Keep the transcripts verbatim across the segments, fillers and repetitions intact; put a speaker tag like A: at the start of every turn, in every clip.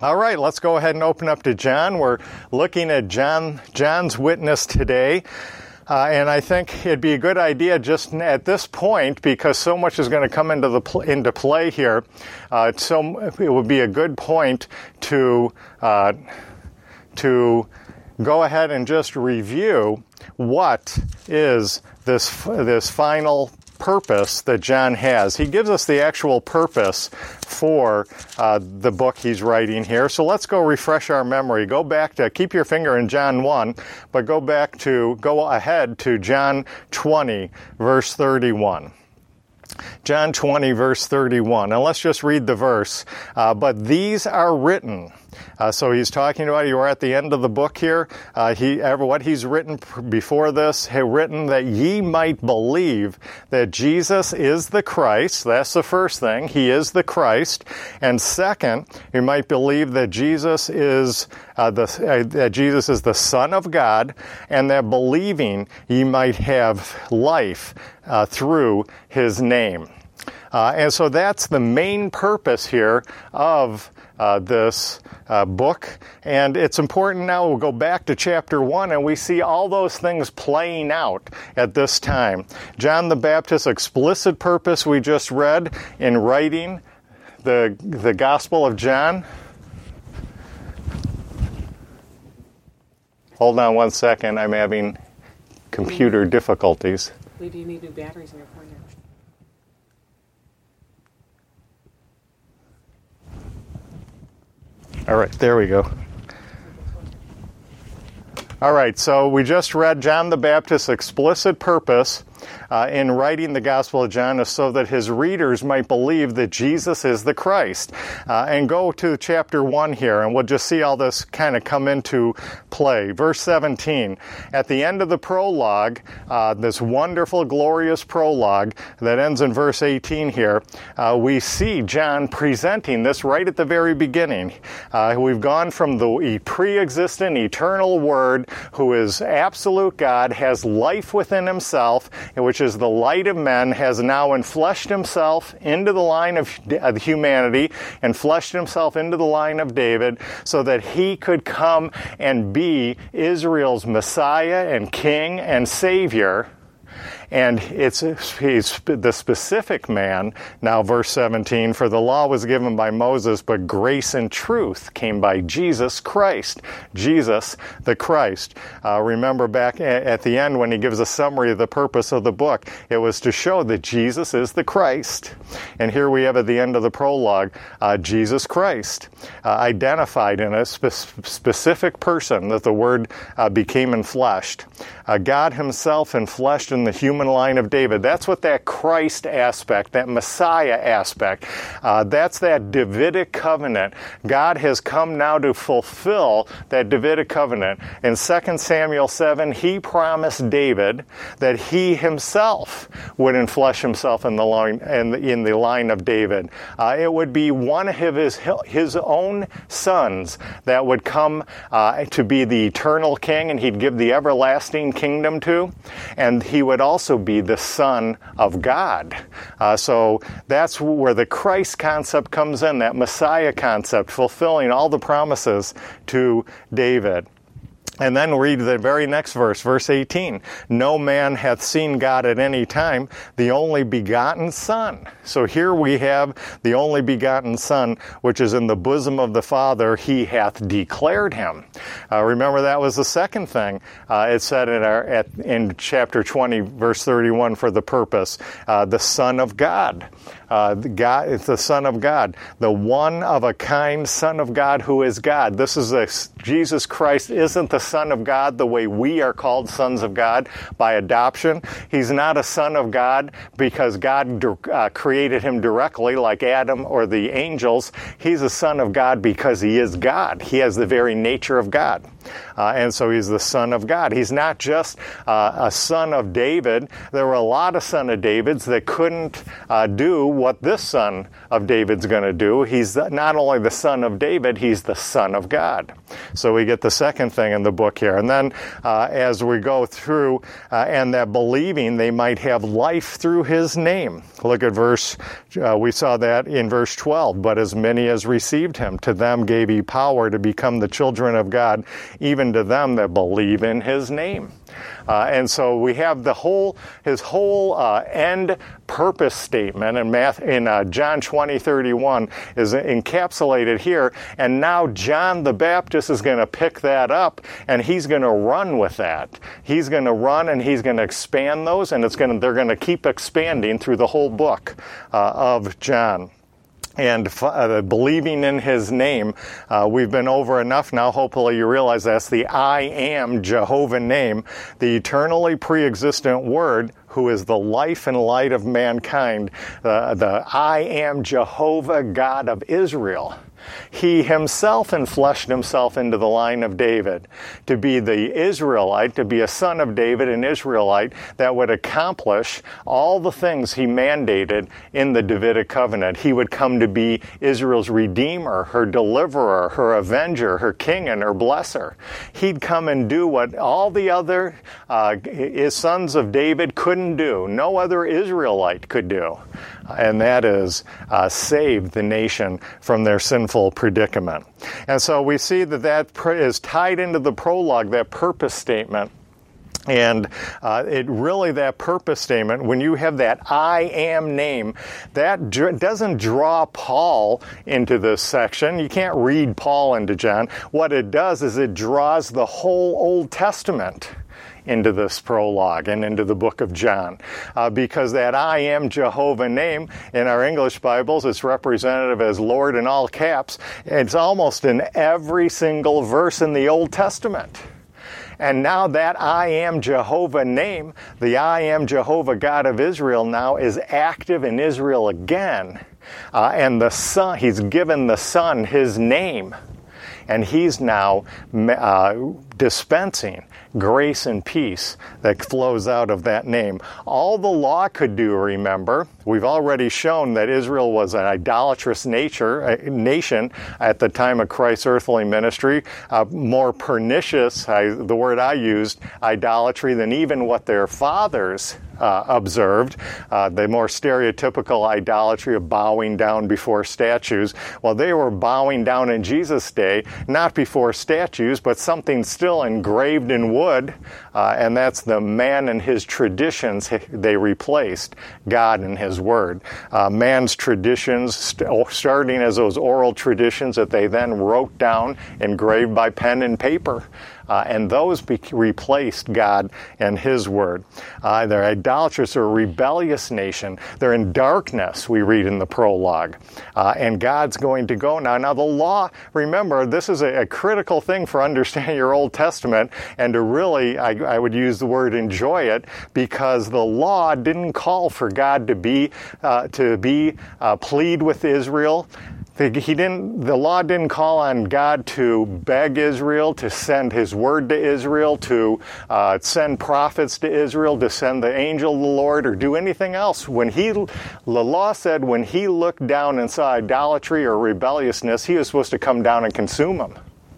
A: All right, let's go ahead and open up to John. We're looking at John John's witness today. Uh, and I think it'd be a good idea just at this point, because so much is going to come into the pl- into play here. Uh, so it would be a good point to uh, to go ahead and just review what is this this final purpose that John has. He gives us the actual purpose for uh, the book he's writing here. So let's go refresh our memory. Go back to, keep your finger in John one, but go back to, go ahead to John twenty, verse thirty-one. John twenty, verse thirty-one. And let's just read the verse. Uh, but these are written. Uh, so he's talking about, you are at the end of the book here. Uh, he, ever, what he's written before this, he written that ye might believe that Jesus is the Christ. That's the first thing. He is the Christ. And second, you might believe that Jesus is uh, the uh, that Jesus is the Son of God, and that believing ye might have life uh, through his name. Uh, and so that's the main purpose here of uh, this uh, book. And it's important now, we'll go back to chapter one, and we see all those things playing out at this time. John the Baptist's explicit purpose we just read in writing the, the Gospel of John. Hold on one second, I'm having computer difficulties.
B: Lee, do you need new batteries in your pointer?
A: All right, there we go. All right, so we just read John the Baptist's explicit purpose uh, in writing the Gospel of John is so that his readers might believe that Jesus is the Christ. Uh, and go to chapter one here, and we'll just see all this kind of come into play. Verse seventeen, at the end of the prologue, uh, this wonderful, glorious prologue that ends in verse eighteen here, uh, we see John presenting this right at the very beginning. Uh, we've gone from the pre-existent, eternal Word, who is absolute God, has life within himself, which is the light of men, has now enfleshed himself into the line of, of humanity, and fleshed himself into the line of David, so that he could come and be Israel's Messiah and King and Savior. And it's he's the specific man. Now, verse seventeen, for the law was given by Moses, but grace and truth came by Jesus Christ. Jesus, the Christ. Uh, remember back at the end when he gives a summary of the purpose of the book, it was to show that Jesus is the Christ. And here we have at the end of the prologue, uh, Jesus Christ, uh, identified in a spe- specific person that the Word uh, became enfleshed. Uh, God himself enfleshed in the human line of David. That's what that Christ aspect, that Messiah aspect, uh, that's that Davidic covenant. God has come now to fulfill that Davidic covenant. In Second Samuel seven, he promised David that he himself would enflesh himself in the line, in the, in the line of David. Uh, it would be one of his, his own sons that would come uh, to be the eternal king, and he'd give the everlasting kingdom to, and he would also be the Son of God. Uh, so that's where the Christ concept comes in, that Messiah concept, fulfilling all the promises to David. And then read the very next verse, verse eighteen. No man hath seen God at any time, the only begotten Son. So here we have the only begotten Son, which is in the bosom of the Father. He hath declared him. Uh, remember, that was the second thing uh, it said in, our, at, in chapter twenty, verse thirty-one, for the purpose. Uh, the Son of God. Uh, God, it's the Son of God, the one of a kind Son of God who is God. This is a, Jesus Christ isn't the Son of God the way we are called sons of God by adoption. He's not a son of God because God uh, created him directly like Adam or the angels. He's a son of God because he is God. He has the very nature of God. Uh, and so he's the Son of God. He's not just uh, a son of David. There were a lot of son of Davids that couldn't uh, do what this son of David's going to do. He's not only the Son of David, he's the Son of God. So we get the second thing in the book here. And then uh, as we go through, uh, and that believing they might have life through his name. Look at verse, uh, we saw that in verse twelve. But as many as received him, to them gave he power to become the children of God, even to them that believe in his name. Uh, and so we have the whole, his whole uh, end purpose statement in, Math, in uh, John twenty thirty-one is encapsulated here. And now John the Baptist is going to pick that up, and he's going to run with that. He's going to run, and he's going to expand those, and it's going to, they're going to keep expanding through the whole book uh, of John. And uh, believing in his name, uh, we've been over enough now. Hopefully you realize that's the I am Jehovah name, the eternally pre-existent word who is the life and light of mankind, uh, the I am Jehovah God of Israel. He himself enfleshed himself into the line of David to be the Israelite, to be a son of David, an Israelite that would accomplish all the things he mandated in the Davidic covenant. He would come to be Israel's redeemer, her deliverer, her avenger, her king, and her blesser. He'd come and do what all the other uh, his sons of David couldn't do. No other Israelite could do. And that is uh, save the nation from their sinful predicament. And so we see that that is tied into the prologue, that purpose statement. And uh, it really, that purpose statement, when you have that I am name, that dr- doesn't draw Paul into this section. You can't read Paul into John. What it does is it draws the whole Old Testament into this prologue and into the book of John. Uh, because that I am Jehovah name, in our English Bibles, it's representative as Lord in all caps. It's almost in every single verse in the Old Testament. And now that I am Jehovah name, the I am Jehovah God of Israel now is active in Israel again. Uh, and the Son, he's given the Son his name. And he's now uh, dispensing grace and peace that flows out of that name. All the law could do, remember, we've already shown that Israel was an idolatrous nature, a nation at the time of Christ's earthly ministry, uh, more pernicious, I, the word I used, idolatry, than even what their fathers uh, observed, uh, the more stereotypical idolatry of bowing down before statues. Well, they were bowing down in Jesus' day, not before statues, but something still engraved in wood, uh, and that's the man and his traditions. They replaced God and his word. Uh, man's traditions, st- starting as those oral traditions that they then wrote down, engraved by pen and paper. Uh, and those be- replaced God and his word. Uh, they're idolatrous or rebellious nation. They're in darkness, we read in the prologue. Uh, and God's going to go now. Now the law, remember, this is a, a critical thing for understanding your Old Testament, and to really, I, I would use the word enjoy it, because the law didn't call for God to be, uh, to be, uh, plead with Israel. He didn't, the law didn't call on God to beg Israel, to send his word to Israel, to uh, send prophets to Israel, to send the angel of the Lord, or do anything else. When he, the law said when he looked down and saw idolatry or rebelliousness, he was supposed to come down and consume them.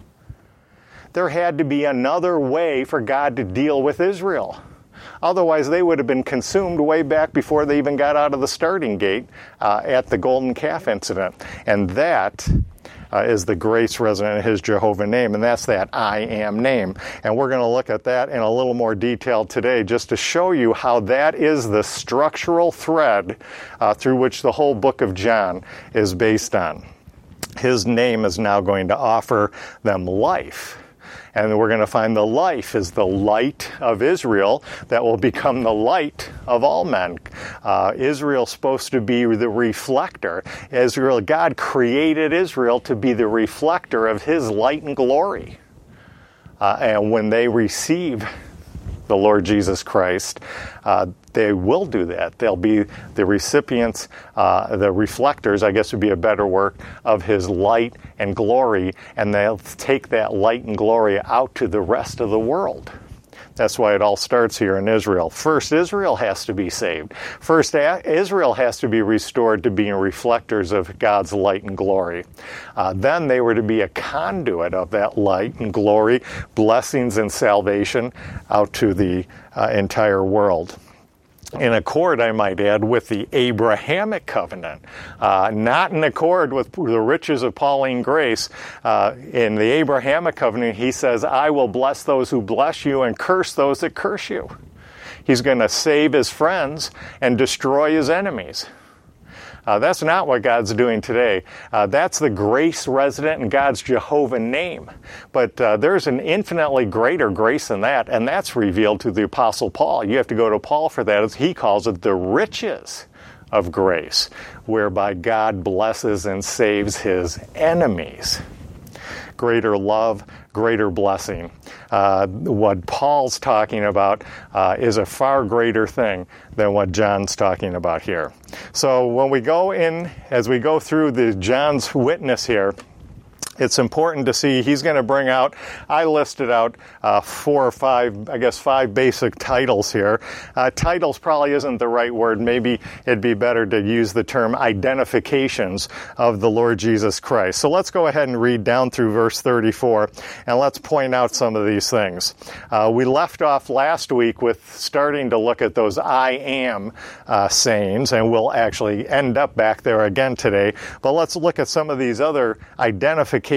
A: There had to be another way for God to deal with Israel. Otherwise, they would have been consumed way back before they even got out of the starting gate uh, at the golden calf incident. And that uh, is the grace resident in his Jehovah name, and that's that I am name. And we're going to look at that in a little more detail today, just to show you how that is the structural thread uh, through which the whole book of John is based on. His name is now going to offer them life. And we're going to find the life is the light of Israel that will become the light of all men. Uh, Israel's supposed to be the reflector. Israel, God created Israel to be the reflector of his light and glory. Uh, and when they receive the Lord Jesus Christ, uh, they will do that. They'll be the recipients, uh, the reflectors, I guess would be a better word, of his light and glory, and they'll take that light and glory out to the rest of the world. That's why it all starts here in Israel. First, Israel has to be saved. First, Israel has to be restored to being reflectors of God's light and glory. Uh, then they were to be a conduit of that light and glory, blessings and salvation out to the uh, entire world. In accord, I might add, with the Abrahamic covenant, uh, not in accord with the riches of Pauline grace. Uh, in the Abrahamic covenant, he says, I will bless those who bless you and curse those that curse you. He's going to save his friends and destroy his enemies. Uh, that's not what God's doing today. Uh, that's the grace resident in God's Jehovah name. But uh, there's an infinitely greater grace than that, and that's revealed to the Apostle Paul. You have to go to Paul for that, as he calls it the riches of grace, whereby God blesses and saves his enemies. Greater love, greater blessing. Uh, what Paul's talking about uh, is a far greater thing than what John's talking about here. So when we go in, as we go through the John's witness here, it's important to see he's going to bring out, I listed out uh, four or five, I guess five basic titles here. Uh, titles probably isn't the right word. Maybe it'd be better to use the term identifications of the Lord Jesus Christ. So let's go ahead and read down through verse thirty-four, and let's point out some of these things. Uh, we left off last week with starting to look at those I am uh, sayings, and we'll actually end up back there again today. But let's look at some of these other identifications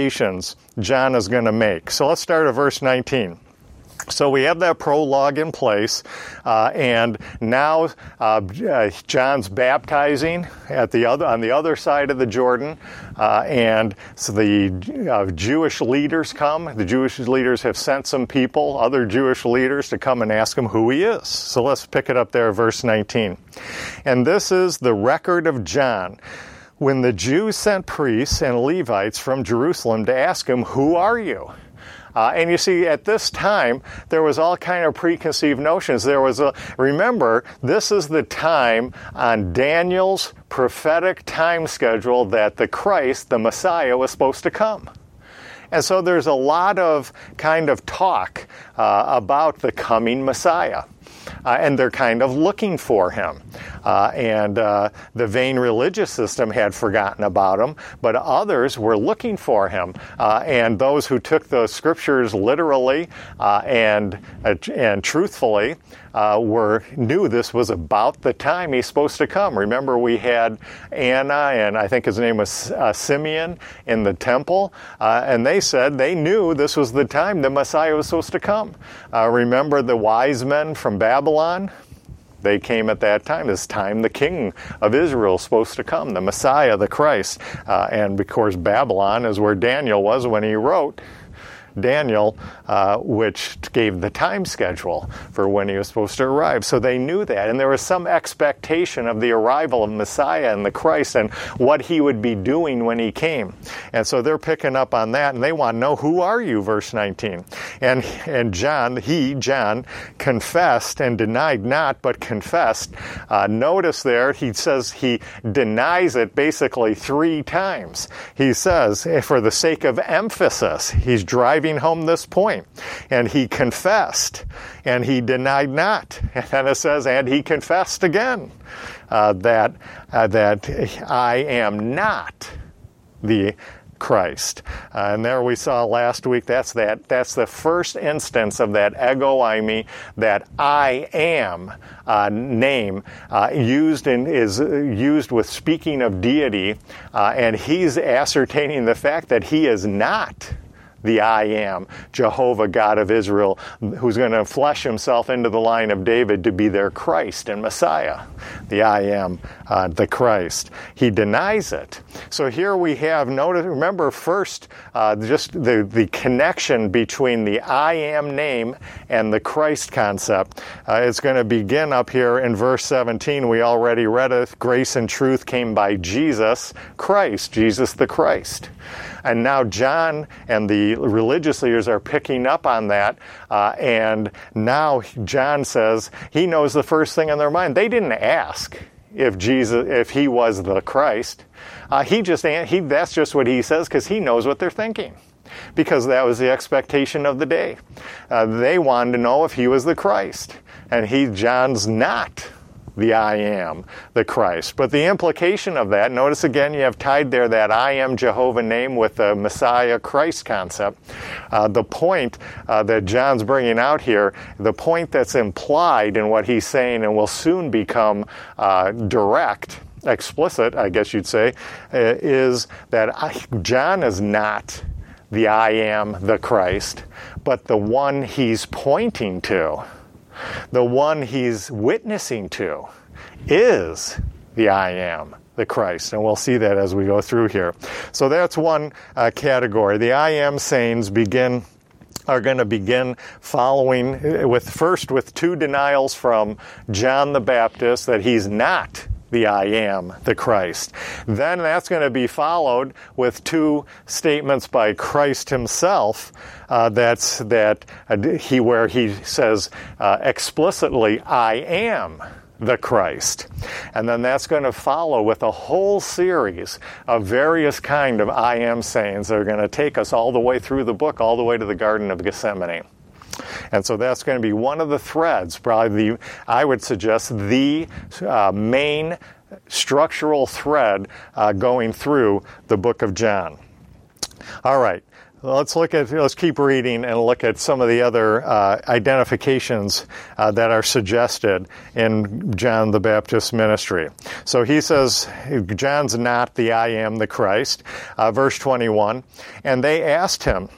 A: John is going to make. So let's start at verse nineteen. So we have that prologue in place, uh, and now uh, uh, John's baptizing at the other on the other side of the Jordan, uh, and so the uh, Jewish leaders come. The Jewish leaders have sent some people, other Jewish leaders, to come and ask him who he is. So let's pick it up there, verse nineteen. And this is the record of John. When the Jews sent priests and Levites from Jerusalem to ask him, who are you? Uh, and you see, at this time, there was all kind of preconceived notions. There was a, remember, this is the time on Daniel's prophetic time schedule that the Christ, the Messiah, was supposed to come. And so there's a lot of kind of talk uh, about the coming Messiah. Uh, and they're kind of looking for him. Uh, and uh, the vain religious system had forgotten about him, but others were looking for him. Uh, and those who took the scriptures literally uh, and uh, and truthfully uh, were knew this was about the time he's supposed to come. Remember, we had Anna and I think his name was uh, Simeon in the temple, uh, and they said they knew this was the time the Messiah was supposed to come. Uh, remember the wise men from Babylon? They came at that time. This time the king of Israel is supposed to come, the Messiah, the Christ. Uh, and of course Babylon is where Daniel was when he wrote Daniel, uh, which gave the time schedule for when he was supposed to arrive. So they knew that, and there was some expectation of the arrival of Messiah and the Christ and what he would be doing when he came. And so they're picking up on that, and they want to know, who are you, verse nineteen. And and John, he, John, confessed and denied not, but confessed. Uh, notice there, he says he denies it basically three times. He says, for the sake of emphasis, he's driving home this point. And he confessed, and he denied not. And then it says, and he confessed again uh, that uh, that I am not the Christ. Uh, and there we saw last week, that's that that's the first instance of that ego eimi, that I am uh, name uh, used in is used with speaking of deity, uh, and he's ascertaining the fact that he is not the I am, Jehovah God of Israel, who's going to flesh himself into the line of David to be their Christ and Messiah. The I am, uh, the Christ. He denies it. So here we have, notice, remember first, uh, just the, the connection between the I am name and the Christ concept. Uh, it's going to begin up here in verse seventeen. We already read it. Grace and truth came by Jesus Christ, Jesus the Christ. And now John and the religious leaders are picking up on that, uh, and now John says he knows the first thing in their mind. They didn't ask if Jesus, if he was the Christ. Uh, he just he that's just what he says because he knows what they're thinking, because that was the expectation of the day. Uh, they wanted to know if he was the Christ, and he John's not the I am, the Christ. But the implication of that, notice again, you have tied there that I am Jehovah name with the Messiah Christ concept. Uh, the point uh, that John's bringing out here, the point that's implied in what he's saying and will soon become uh, direct, explicit, I guess you'd say, uh, is that I, John is not the I am, the Christ, but the one he's pointing to, the one he's witnessing to, is the I am, the Christ. And we'll see that as we go through here. So that's one uh, category. The I am sayings begin are going to begin following with first with two denials from John the Baptist that he's not the I am, the Christ. Then that's going to be followed with two statements by Christ himself. Uh, that's that uh, he where he says uh, explicitly, "I am the Christ," and then that's going to follow with a whole series of various kind of "I am" sayings that are going to take us all the way through the book, all the way to the Garden of Gethsemane. And so that's going to be one of the threads, probably the, I would suggest, the uh, main structural thread uh, going through the book of John. All right, let's look at, let's keep reading and look at some of the other uh, identifications uh, that are suggested in John the Baptist's ministry. So he says, John's not the I am, the Christ. Uh, verse twenty-one, and they asked him,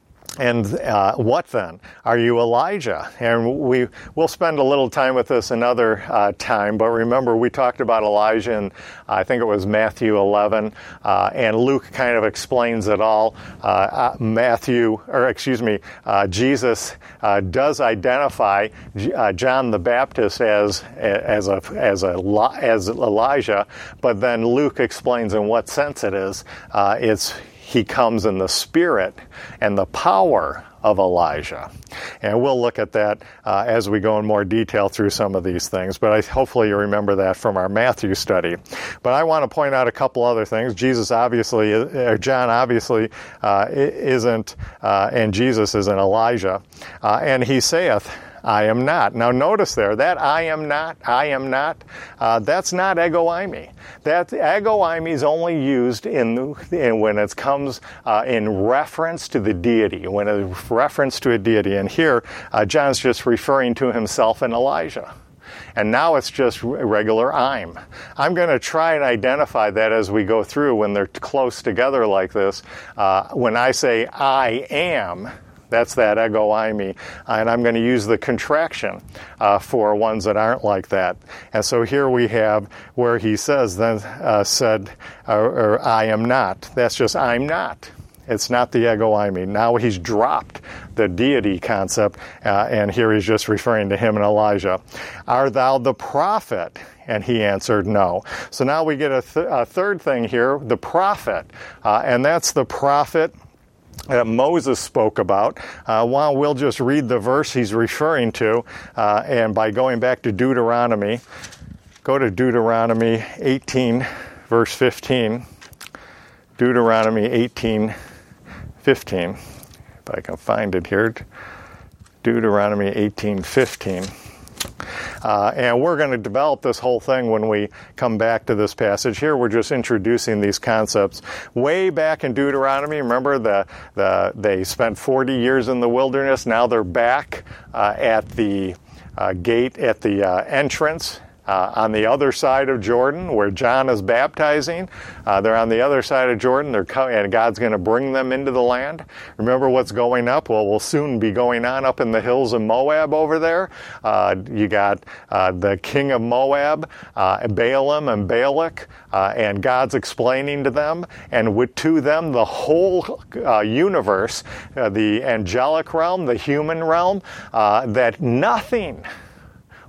A: And uh, what then? Are you Elijah? And we, we'll spend a little time with this another uh, time, but remember we talked about Elijah in, I think it was Matthew eleven, uh, and Luke kind of explains it all. Uh, Matthew, or excuse me, uh, Jesus uh, does identify uh, John the Baptist as as a as a as Elijah, but then Luke explains in what sense it is. Uh, it's He comes in the spirit and the power of Elijah. And we'll look at that uh, as we go in more detail through some of these things. But I, hopefully you remember that from our Matthew study. But I want to point out a couple other things. Jesus obviously, or John obviously uh, isn't, uh, and Jesus isn't Elijah. Uh, and he saith, I am not. Now notice there, that I am not, I am not, uh, that's not ego eimi. That ego eimi is only used in, in when it comes uh, in reference to the deity, when it's reference to a deity. And here, uh, John's just referring to himself and Elijah. And now it's just regular I'm. I'm going to try and identify that as we go through when they're close together like this. Uh, when I say I am, that's that ego eimi, and I'm going to use the contraction uh, for ones that aren't like that. And so here we have where he says, then uh, said, or, or I am not. That's just I'm not. It's not the ego eimi. Now he's dropped the deity concept, uh, and here he's just referring to him and Elijah. Art thou the prophet? And he answered, no. So now we get a, th- a third thing here, the prophet, uh, and that's the prophet that Moses spoke about. Uh, well, we'll just read the verse he's referring to, uh, and by going back to Deuteronomy, go to Deuteronomy eighteen, verse fifteen. Deuteronomy eighteen, fifteen. If I can find it here. Deuteronomy eighteen, fifteen. Uh, and we're going to develop this whole thing when we come back to this passage. Here we're just introducing these concepts. Way back in Deuteronomy, remember the, the they spent forty years in the wilderness. Now they're back uh, at the uh, gate, at the uh, entrance. Uh, on the other side of Jordan, where John is baptizing. Uh, they're on the other side of Jordan, They're co- and God's going to bring them into the land. Remember what's going up? Well, we'll soon be going on up in the hills of Moab over there. Uh, you got uh, the king of Moab, uh, Balaam and Balak, uh, and God's explaining to them, and with, to them the whole uh, universe, uh, the angelic realm, the human realm, uh, that nothing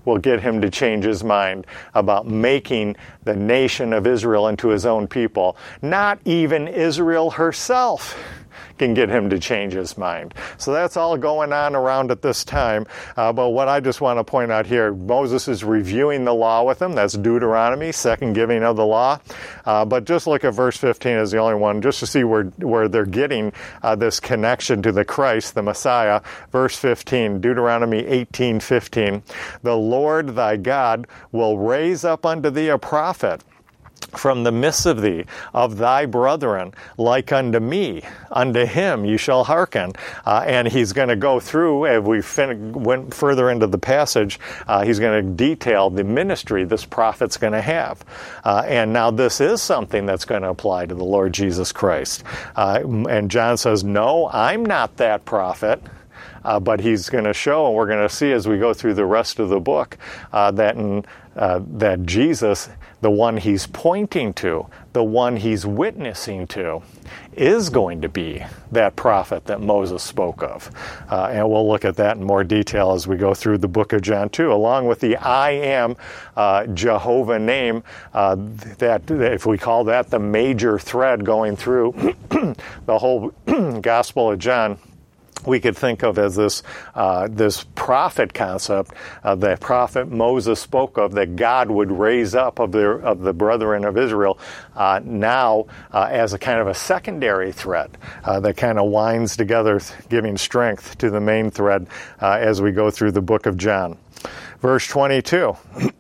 A: will get him to change his mind about making the nation of Israel into his own people. Not even Israel herself can get him to change his mind. So that's all going on around at this time. Uh, but what I just want to point out here, Moses is reviewing the law with him. That's Deuteronomy, second giving of the law. Uh, but just look at verse fifteen as the only one, just to see where, where they're getting uh, this connection to the Christ, the Messiah. Verse fifteen, Deuteronomy eighteen fifteen. The Lord thy God will raise up unto thee a prophet from the midst of thee, of thy brethren, like unto me. Unto him you shall hearken. Uh, and he's going to go through, as we fin- went further into the passage, uh, he's going to detail the ministry this prophet's going to have. Uh, and now this is something that's going to apply to the Lord Jesus Christ. Uh, and John says, no, I'm not that prophet. Uh, but he's going to show, and we're going to see as we go through the rest of the book, uh, that in, uh, that Jesus, the one he's pointing to, the one he's witnessing to, is going to be that prophet that Moses spoke of. Uh, and we'll look at that in more detail as we go through the book of John too, along with the I am uh, Jehovah name, uh, that if we call that the major thread going through the whole Gospel of John, we could think of as this uh, this prophet concept, uh, the prophet Moses spoke of, that God would raise up of the of the brethren of Israel, uh, now uh, as a kind of a secondary thread uh, that kind of winds together, giving strength to the main thread uh, as we go through the book of John. Verse twenty-two.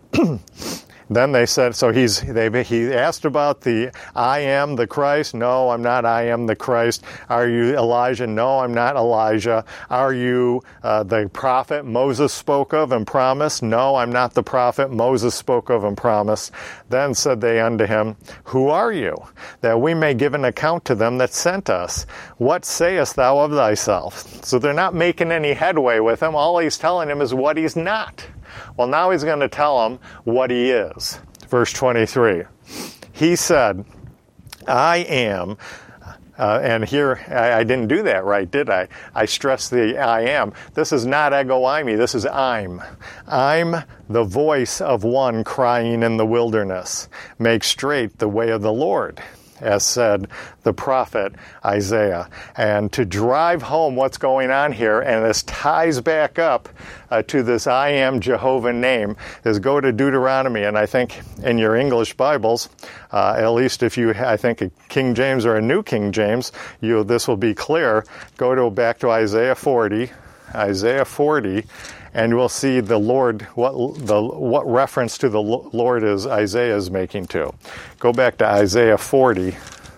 A: Then they said, so he's they he asked about the I am the Christ. No, I'm not I am the Christ. Are you Elijah? No, I'm not Elijah. Are you uh, the prophet Moses spoke of and promised? No, I'm not the prophet Moses spoke of and promised. Then said they unto him, who are you? That we may give an account to them that sent us. What sayest thou of thyself? So they're not making any headway with him. All he's telling him is what he's not. Well, now he's going to tell them what he is. Verse twenty-three. He said, I am, uh, and here, I, I didn't do that right, did I? I stressed the I am. This is not ego eimi, this is I'm. I'm the voice of one crying in the wilderness. Make straight the way of the Lord, as said the prophet Isaiah. And to drive home what's going on here, and this ties back up uh, to this I am Jehovah name, is go to Deuteronomy. And I think in your English Bibles, uh, at least if you, I think a King James or a New King James, you this will be clear. Go to back to Isaiah forty, Isaiah forty, and we'll see the Lord, what the what reference to the Lord is Isaiah is making to. Go back to Isaiah forty.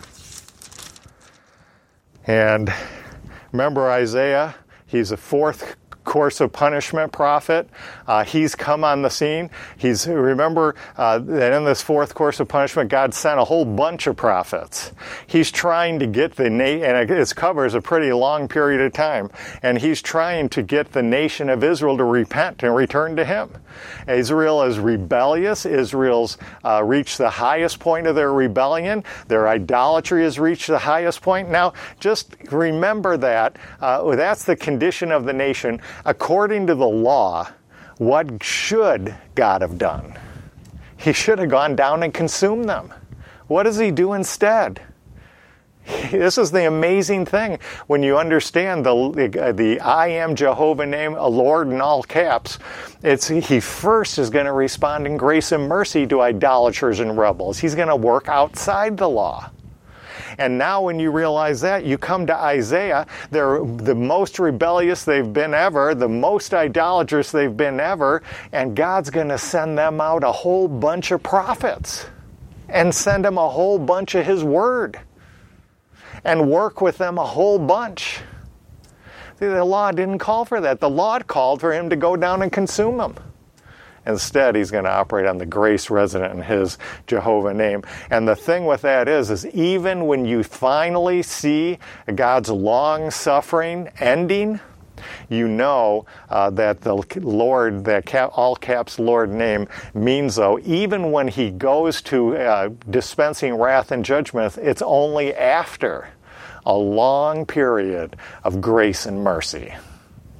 A: And remember Isaiah, he's a fourth course of punishment prophet. Uh, he's come on the scene. He's remember uh, that in this fourth course of punishment, God sent a whole bunch of prophets. He's trying to get the na- and it covers a pretty long period of time, and he's trying to get the nation of Israel to repent and return to him. Israel is rebellious. Israel's uh, reached the highest point of their rebellion. Their idolatry has reached the highest point. Now, just remember that. Uh, that's the condition of the nation. According to the law, what should God have done? He should have gone down and consumed them. What does he do instead? This is the amazing thing when you understand the the I am Jehovah name, a Lord in all caps. It's he first is going to respond in grace and mercy to idolaters and rebels. He's going to work outside the law. And now when you realize that, you come to Isaiah. They're the most rebellious they've been ever, the most idolatrous they've been ever, and God's going to send them out a whole bunch of prophets and send them a whole bunch of his word and work with them a whole bunch. See, the law didn't call for that. The law called for him to go down and consume them. Instead, he's going to operate on the grace resident in his Jehovah name. And the thing with that is, is even when you finally see God's long-suffering ending, you know uh, that the Lord, that cap, all caps Lord name means, though, even when he goes to uh, dispensing wrath and judgment, it's only after a long period of grace and mercy.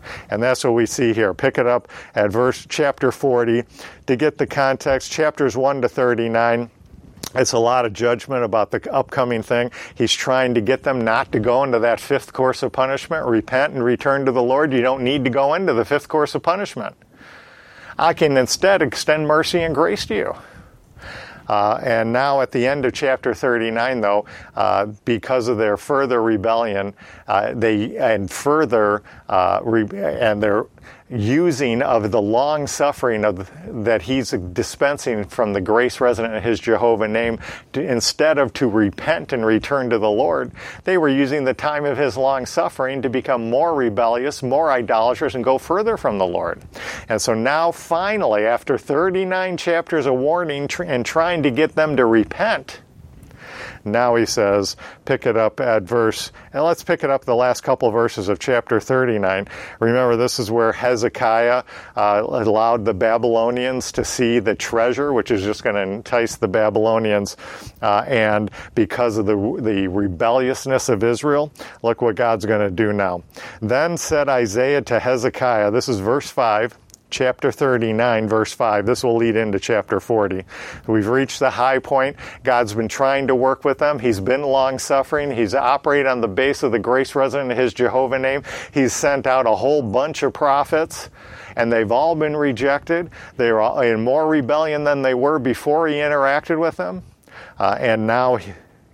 A: And that's what we see here. Pick it up at verse chapter forty. To get the context, chapters one to thirty-nine, it's a lot of judgment about the upcoming thing. He's trying to get them not to go into that fifth course of punishment. Repent and return to the Lord. You don't need to go into the fifth course of punishment. I can instead extend mercy and grace to you. Uh, and now at the end of chapter thirty-nine, though, uh, because of their further rebellion, uh, they and further uh, re- and their using of the long suffering of that he's dispensing from the grace resident in his Jehovah name, to, instead of to repent and return to the Lord, they were using the time of his long suffering to become more rebellious, more idolatrous, and go further from the Lord. And so now, finally, after thirty-nine chapters of warning tr- and trying to get them to repent, now he says, pick it up at verse, and let's pick it up the last couple verses of chapter thirty-nine. Remember, this is where Hezekiah uh, allowed the Babylonians to see the treasure, which is just going to entice the Babylonians. Uh, and because of the, the rebelliousness of Israel, look what God's going to do now. Then said Isaiah to Hezekiah, this is verse five, chapter thirty-nine, verse five. This will lead into chapter forty. We've reached the high point. God's been trying to work with them. He's been long-suffering. He's operated on the base of the grace resident in his Jehovah name. He's sent out a whole bunch of prophets, and they've all been rejected. They're all in more rebellion than they were before he interacted with them. Uh, and now he,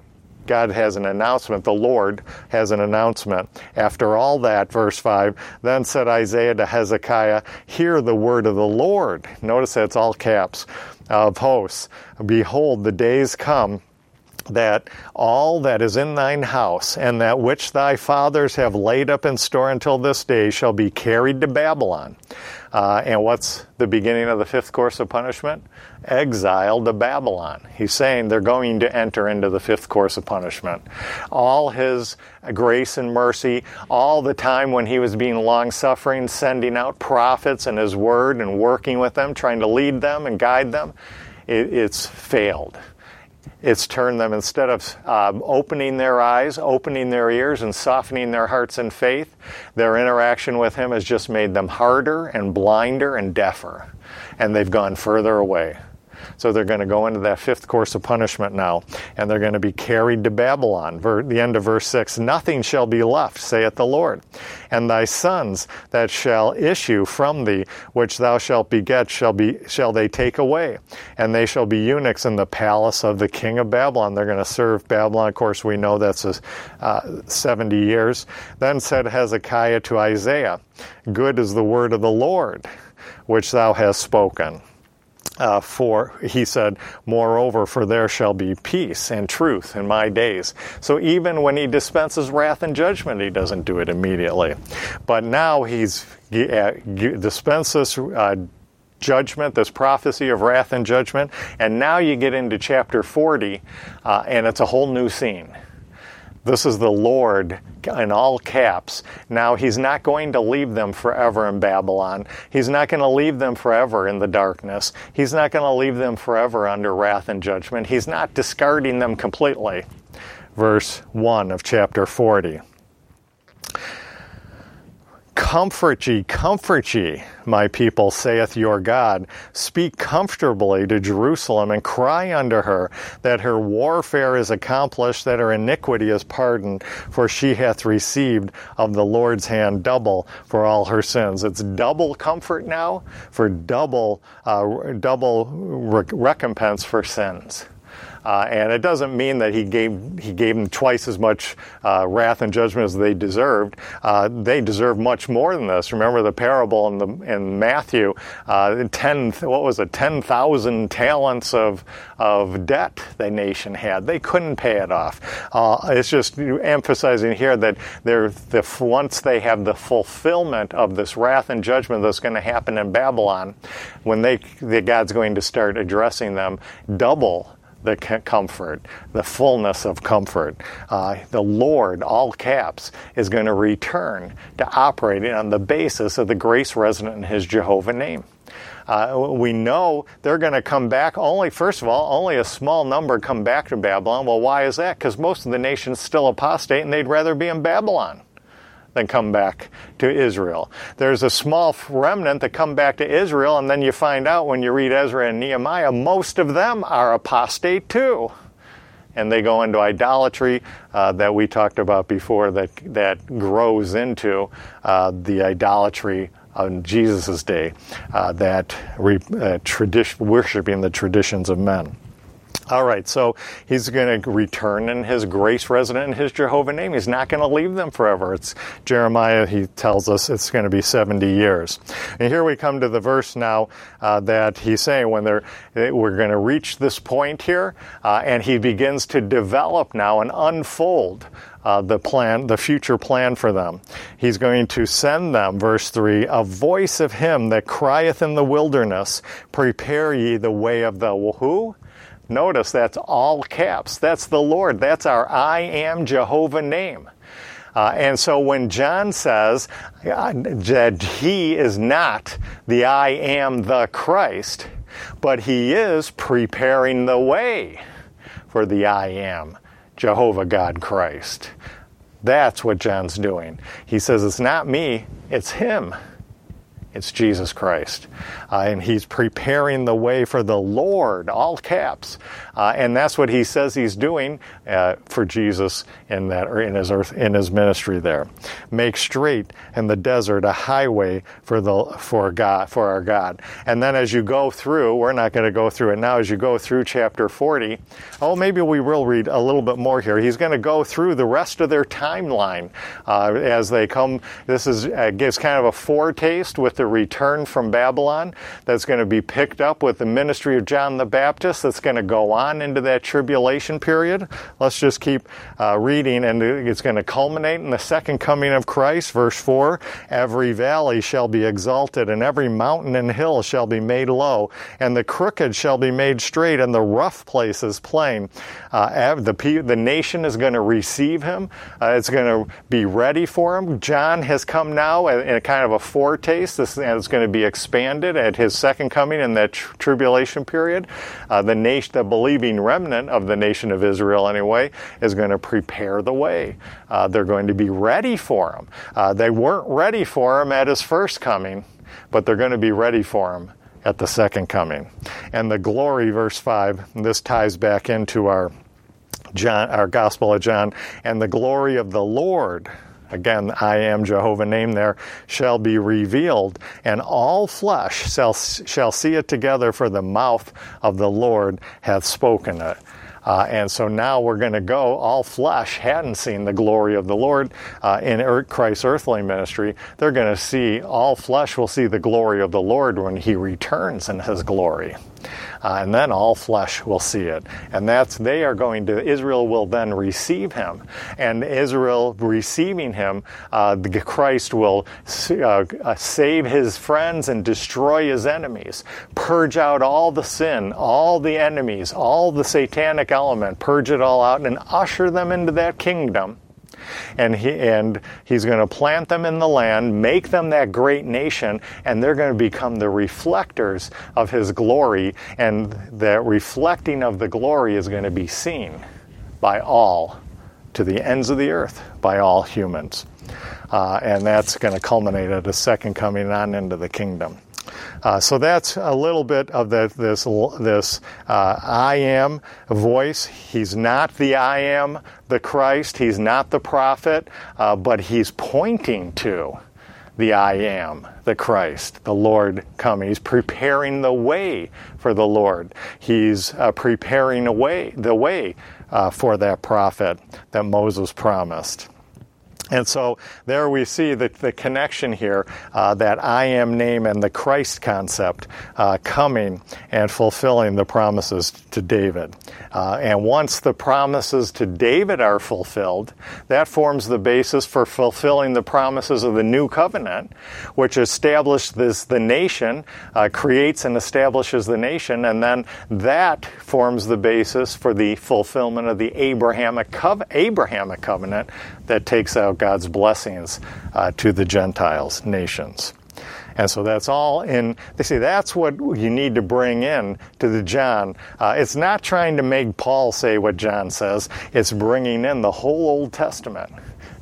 A: God has an announcement. The Lord has an announcement. After all that, verse five, then said Isaiah to Hezekiah, hear the word of the Lord. Notice that it's all caps, of hosts. Behold, the days come that all that is in thine house and that which thy fathers have laid up in store until this day shall be carried to Babylon. Uh, and what's the beginning of the fifth course of punishment? Exile to Babylon. He's saying they're going to enter into the fifth course of punishment. All his grace and mercy, all the time when he was being long-suffering, sending out prophets and his word and working with them, trying to lead them and guide them, it, it's failed. It's turned them, instead of uh, opening their eyes, opening their ears, and softening their hearts in faith, their interaction with him has just made them harder and blinder and deafer. And they've gone further away. So they're going to go into that fifth course of punishment now, and they're going to be carried to Babylon. Ver- the end of verse six, nothing shall be left, saith the Lord. And thy sons that shall issue from thee, which thou shalt beget, shall be shall they take away. And they shall be eunuchs in the palace of the king of Babylon. They're going to serve Babylon. Of course, we know that's a, uh, seventy years. Then said Hezekiah to Isaiah, good is the word of the Lord, which thou hast spoken. Uh, for, he said, moreover, for there shall be peace and truth in my days. So even when he dispenses wrath and judgment, he doesn't do it immediately. But now he's uh, dispenses uh, judgment, this prophecy of wrath and judgment, and now you get into chapter forty, uh, and it's a whole new scene. This is the Lord in all caps. Now, he's not going to leave them forever in Babylon. He's not going to leave them forever in the darkness. He's not going to leave them forever under wrath and judgment. He's not discarding them completely. Verse one of chapter forty. Comfort ye, comfort ye, my people, saith your God. Speak comfortably to Jerusalem, and cry unto her, that her warfare is accomplished, that her iniquity is pardoned, for she hath received of the Lord's hand double for all her sins. It's double comfort now for double, uh, double re- recompense for sins. Uh, and it doesn't mean that he gave he gave them twice as much uh, wrath and judgment as they deserved. Uh, they deserve much more than this. Remember the parable in the in Matthew, uh, ten what was it, ten thousand talents of of debt the nation had. They couldn't pay it off. Uh, it's just emphasizing here that they're the once they have the fulfillment of this wrath and judgment that's going to happen in Babylon, when they the God's going to start addressing them double the comfort, the fullness of comfort. Uh, the Lord, all caps, is going to return to operating on the basis of the grace resident in his Jehovah name. Uh, we know they're going to come back only, first of all, only a small number come back to Babylon. Well, why is that? Because most of the nation's still apostate, and they'd rather be in Babylon than come back to Israel. There's a small remnant that come back to Israel, and then you find out when you read Ezra and Nehemiah, most of them are apostate too. And they go into idolatry uh, that we talked about before that, that grows into uh, the idolatry on Jesus' day, uh, that re, uh, tradition, worshiping the traditions of men. All right, so he's going to return in his grace resident in his Jehovah name. He's not going to leave them forever. It's Jeremiah, he tells us it's going to be seventy years. And here we come to the verse now uh, that he's saying when they're, we're going to reach this point here, uh, and he begins to develop now and unfold Uh, the plan, the future plan for them. He's going to send them, verse three, a voice of him that crieth in the wilderness, prepare ye the way of the who? Notice that's all caps. That's the Lord. That's our I am Jehovah name. Uh, and so when John says uh, that he is not the I am the Christ, but he is preparing the way for the I am Jehovah God Christ. That's what John's doing. He says it's not me, it's him. It's Jesus Christ. Uh, and he's preparing the way for the Lord, all caps. Uh, and that's what he says he's doing uh, for Jesus in that, or in his earth, in his ministry there. Make straight in the desert a highway for the for God, for our God. And then as you go through, we're not going to go through it now, as you go through chapter forty, oh, maybe we will read a little bit more here. He's going to go through the rest of their timeline uh, as they come. This is uh, gives kind of a foretaste with the return from Babylon that's going to be picked up with the ministry of John the Baptist that's going to go on into that tribulation period. Let's just keep uh, reading, and it's going to culminate in the second coming of Christ. Verse four, every valley shall be exalted, and every mountain and hill shall be made low, and the crooked shall be made straight, and the rough places plain. Uh, the, the nation is going to receive him. Uh, it's going to be ready for him. John has come now in a kind of a foretaste. This and it's going to be expanded at his second coming in that tr- tribulation period. Uh, the nation, the believing remnant of the nation of Israel, anyway, is going to prepare the way. Uh, they're going to be ready for him. Uh, they weren't ready for him at his first coming, but they're going to be ready for him at the second coming. And the glory, verse five, and this ties back into our John, our Gospel of John, and the glory of the Lord, again, I am Jehovah name there, shall be revealed, and all flesh shall, shall see it together, for the mouth of the Lord hath spoken it. Uh, and so now we're going to go, all flesh hadn't seen the glory of the Lord uh, in Christ's earthly ministry. They're going to see, all flesh will see the glory of the Lord when he returns in his glory. Uh, and then all flesh will see it. And that's, they are going to, Israel will then receive him. And Israel receiving him, uh, the Christ will uh, save his friends and destroy his enemies. Purge out all the sin, all the enemies, all the satanic element, purge it all out and usher them into that kingdom. And he and he's going to plant them in the land, make them that great nation, and they're going to become the reflectors of his glory, and that reflecting of the glory is going to be seen by all, to the ends of the earth, by all humans. Uh, and that's going to culminate at a second coming on into the kingdom. Uh, so that's a little bit of the, this this uh, I am voice. He's not the I am, the Christ. He's not the prophet, uh, but he's pointing to the I am, the Christ, the Lord coming. He's preparing the way for the Lord. He's uh, preparing a way, the way uh, for that prophet that Moses promised. And so there we see the, the connection here, uh, that I am name and the Christ concept uh, coming and fulfilling the promises to David. Uh, and once the promises to David are fulfilled, that forms the basis for fulfilling the promises of the new covenant, which established this, the nation, uh, creates and establishes the nation, and then that forms the basis for the fulfillment of the Abrahamic, co- Abrahamic covenant that takes out God's blessings uh, to the Gentiles, nations. And so that's all in, they say that's what you need to bring in to the John. Uh, it's not trying to make Paul say what John says. It's bringing in the whole Old Testament.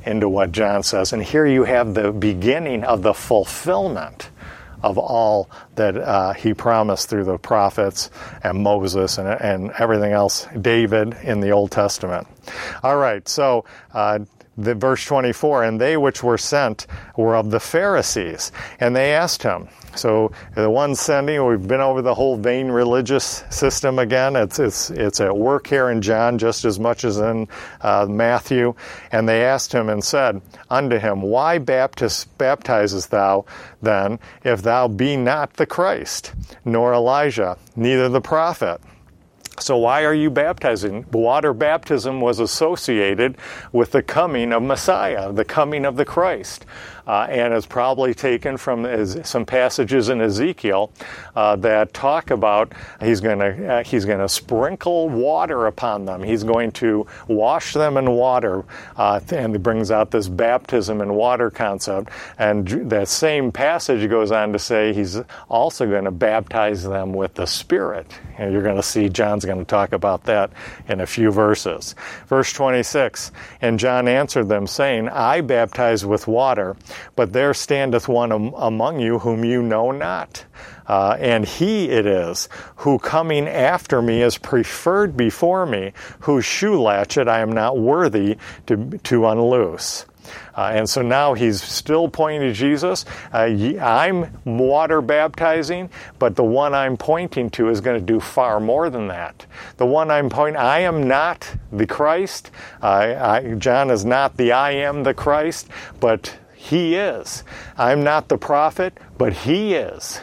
A: into what John says. And here you have the beginning of the fulfillment of all that uh, he promised through the prophets and Moses and, and everything else, David in the Old Testament. All right, so uh, the verse twenty-four, and they which were sent were of the Pharisees, and they asked him. So the one sending, we've been over the whole vain religious system again. It's it's it's at work here in John just as much as in uh, Matthew. And they asked him and said unto him, Why baptiz, baptizest thou then, if thou be not the Christ, nor Elijah, neither the prophet? So why are you baptizing? Water baptism was associated with the coming of Messiah, the coming of the Christ. Uh, and it's probably taken from some passages in Ezekiel uh, that talk about he's going to uh, he's going to sprinkle water upon them. He's going to wash them in water, uh, and it brings out this baptism in water concept. And that same passage goes on to say he's also going to baptize them with the Spirit. And you're going to see John's going to talk about that in a few verses. Verse twenty-six, and John answered them, saying, I baptize with water, but there standeth one am- among you whom you know not. Uh, and he it is who coming after me is preferred before me, whose shoe latchet I am not worthy to, to unloose. Uh, and so now he's still pointing to Jesus. Uh, I'm water baptizing, but the one I'm pointing to is going to do far more than that. The one I'm pointing, I am not the Christ. Uh, I, John is not the I am the Christ, but he is. I'm not the prophet, but he is.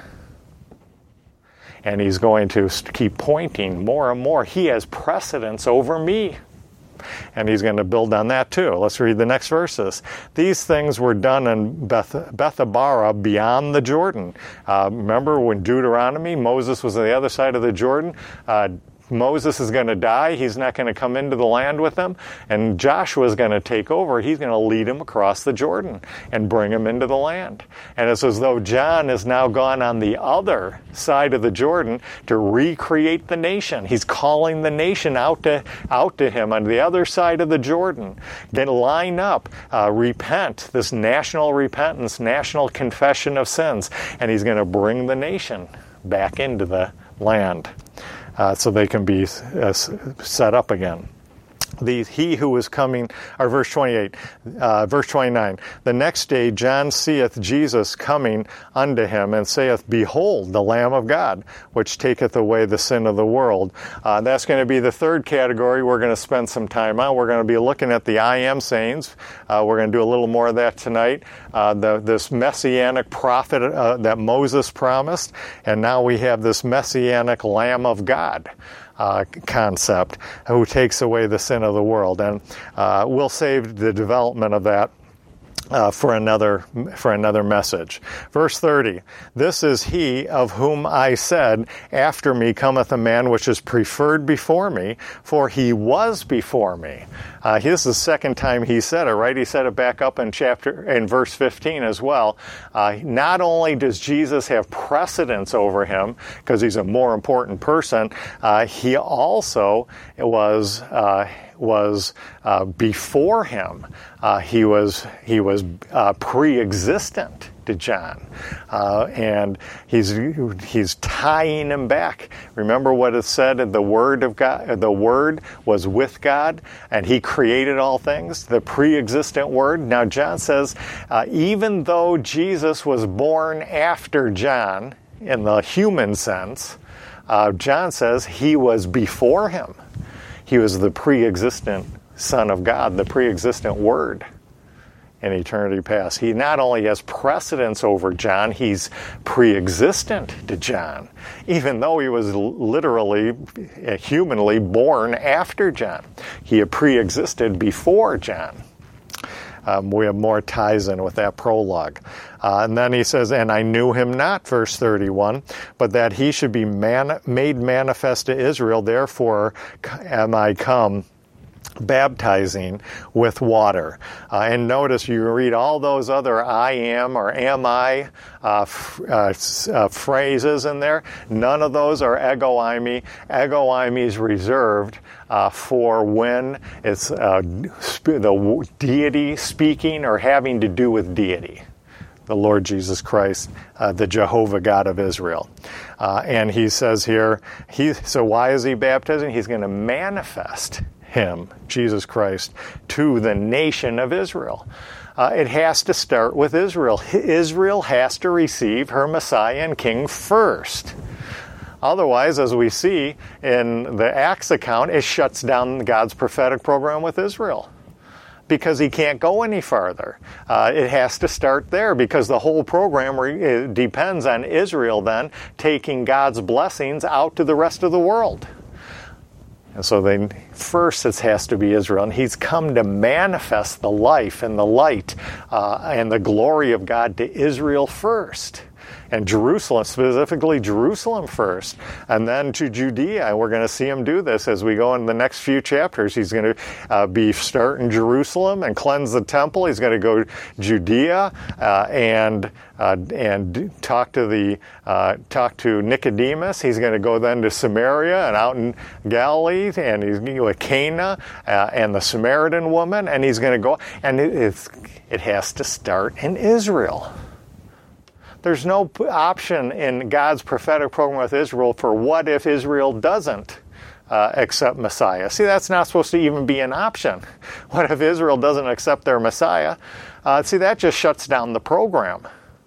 A: And he's going to keep pointing more and more. He has precedence over me. And he's going to build on that too. Let's read the next verses. These things were done in Beth, Bethabara beyond the Jordan. Uh, remember when Deuteronomy, Moses was on the other side of the Jordan. Uh, Moses is going to die. He's not going to come into the land with them. And Joshua is going to take over. He's going to lead him across the Jordan and bring him into the land. And it's as though John has now gone on the other side of the Jordan to recreate the nation. He's calling the nation out to out to him on the other side of the Jordan. Then line up, uh, repent, this national repentance, national confession of sins. And he's going to bring the nation back into the land. Uh, so they can be uh, set up again. The, he who is coming, or verse twenty-eight, uh, verse twenty-nine, the next day John seeth Jesus coming unto him, and saith, Behold, the Lamb of God, which taketh away the sin of the world. Uh, that's going to be the third category we're going to spend some time on. We're going to be looking at the I am sayings. Uh, we're going to do a little more of that tonight. Uh, the, this messianic prophet uh, that Moses promised, and now we have this messianic Lamb of God. Uh, concept, who takes away the sin of the world. And uh, we'll save the development of that Uh, for another for another message. Verse thirty, this is he of whom I said, after me cometh a man which is preferred before me, for he was before me. Uh, this is the second time he said it, right? He said it back up in chapter in verse fifteen as well. Uh, not only does Jesus have precedence over him, because he's a more important person, uh, he also was uh, was uh, before him. Uh, he was he was uh, pre-existent to John, uh, and he's he's tying him back. Remember what it said: the Word of God, the Word was with God, and He created all things. The pre-existent Word. Now John says, uh, even though Jesus was born after John in the human sense, uh, John says he was before him. He was the pre-existent Son of God, the pre-existent Word in eternity past. He not only has precedence over John, he's pre-existent to John, even though he was literally, humanly born after John. He had pre-existed before John. Um, we have more ties in with that prologue. Uh, and then he says, and I knew him not, verse thirty-one, but that he should be man- made manifest to Israel, therefore am I come baptizing with water. Uh, and notice you read all those other I am or am I uh, f- uh, uh, phrases in there. None of those are ego eimi. Ego eimi is reserved uh, for when it's uh, sp- the deity speaking or having to do with deity. The Lord Jesus Christ, uh, the Jehovah God of Israel. Uh, and he says here, he, so why is he baptizing? He's going to manifest him, Jesus Christ, to the nation of Israel. Uh, it has to start with Israel. Israel has to receive her Messiah and King first. Otherwise, as we see in the Acts account, it shuts down God's prophetic program with Israel, because he can't go any farther. Uh, it has to start there, because the whole program re- depends on Israel then taking God's blessings out to the rest of the world. And so then first it has to be Israel. And he's come to manifest the life and the light uh, and the glory of God to Israel first. And Jerusalem, specifically Jerusalem first, and then to Judea. And we're going to see him do this as we go in the next few chapters. He's going to uh, be start in Jerusalem and cleanse the temple. He's going to go Judea uh, and uh, and talk to the uh, talk to Nicodemus. He's going to go then to Samaria and out in Galilee, and he's going to go to Cana uh, and the Samaritan woman. And he's going to go, and it, it's, it has to start in Israel. There's no option in God's prophetic program with Israel for what if Israel doesn't uh, accept Messiah. See, that's not supposed to even be an option. What if Israel doesn't accept their Messiah? Uh, see, that just shuts down the program.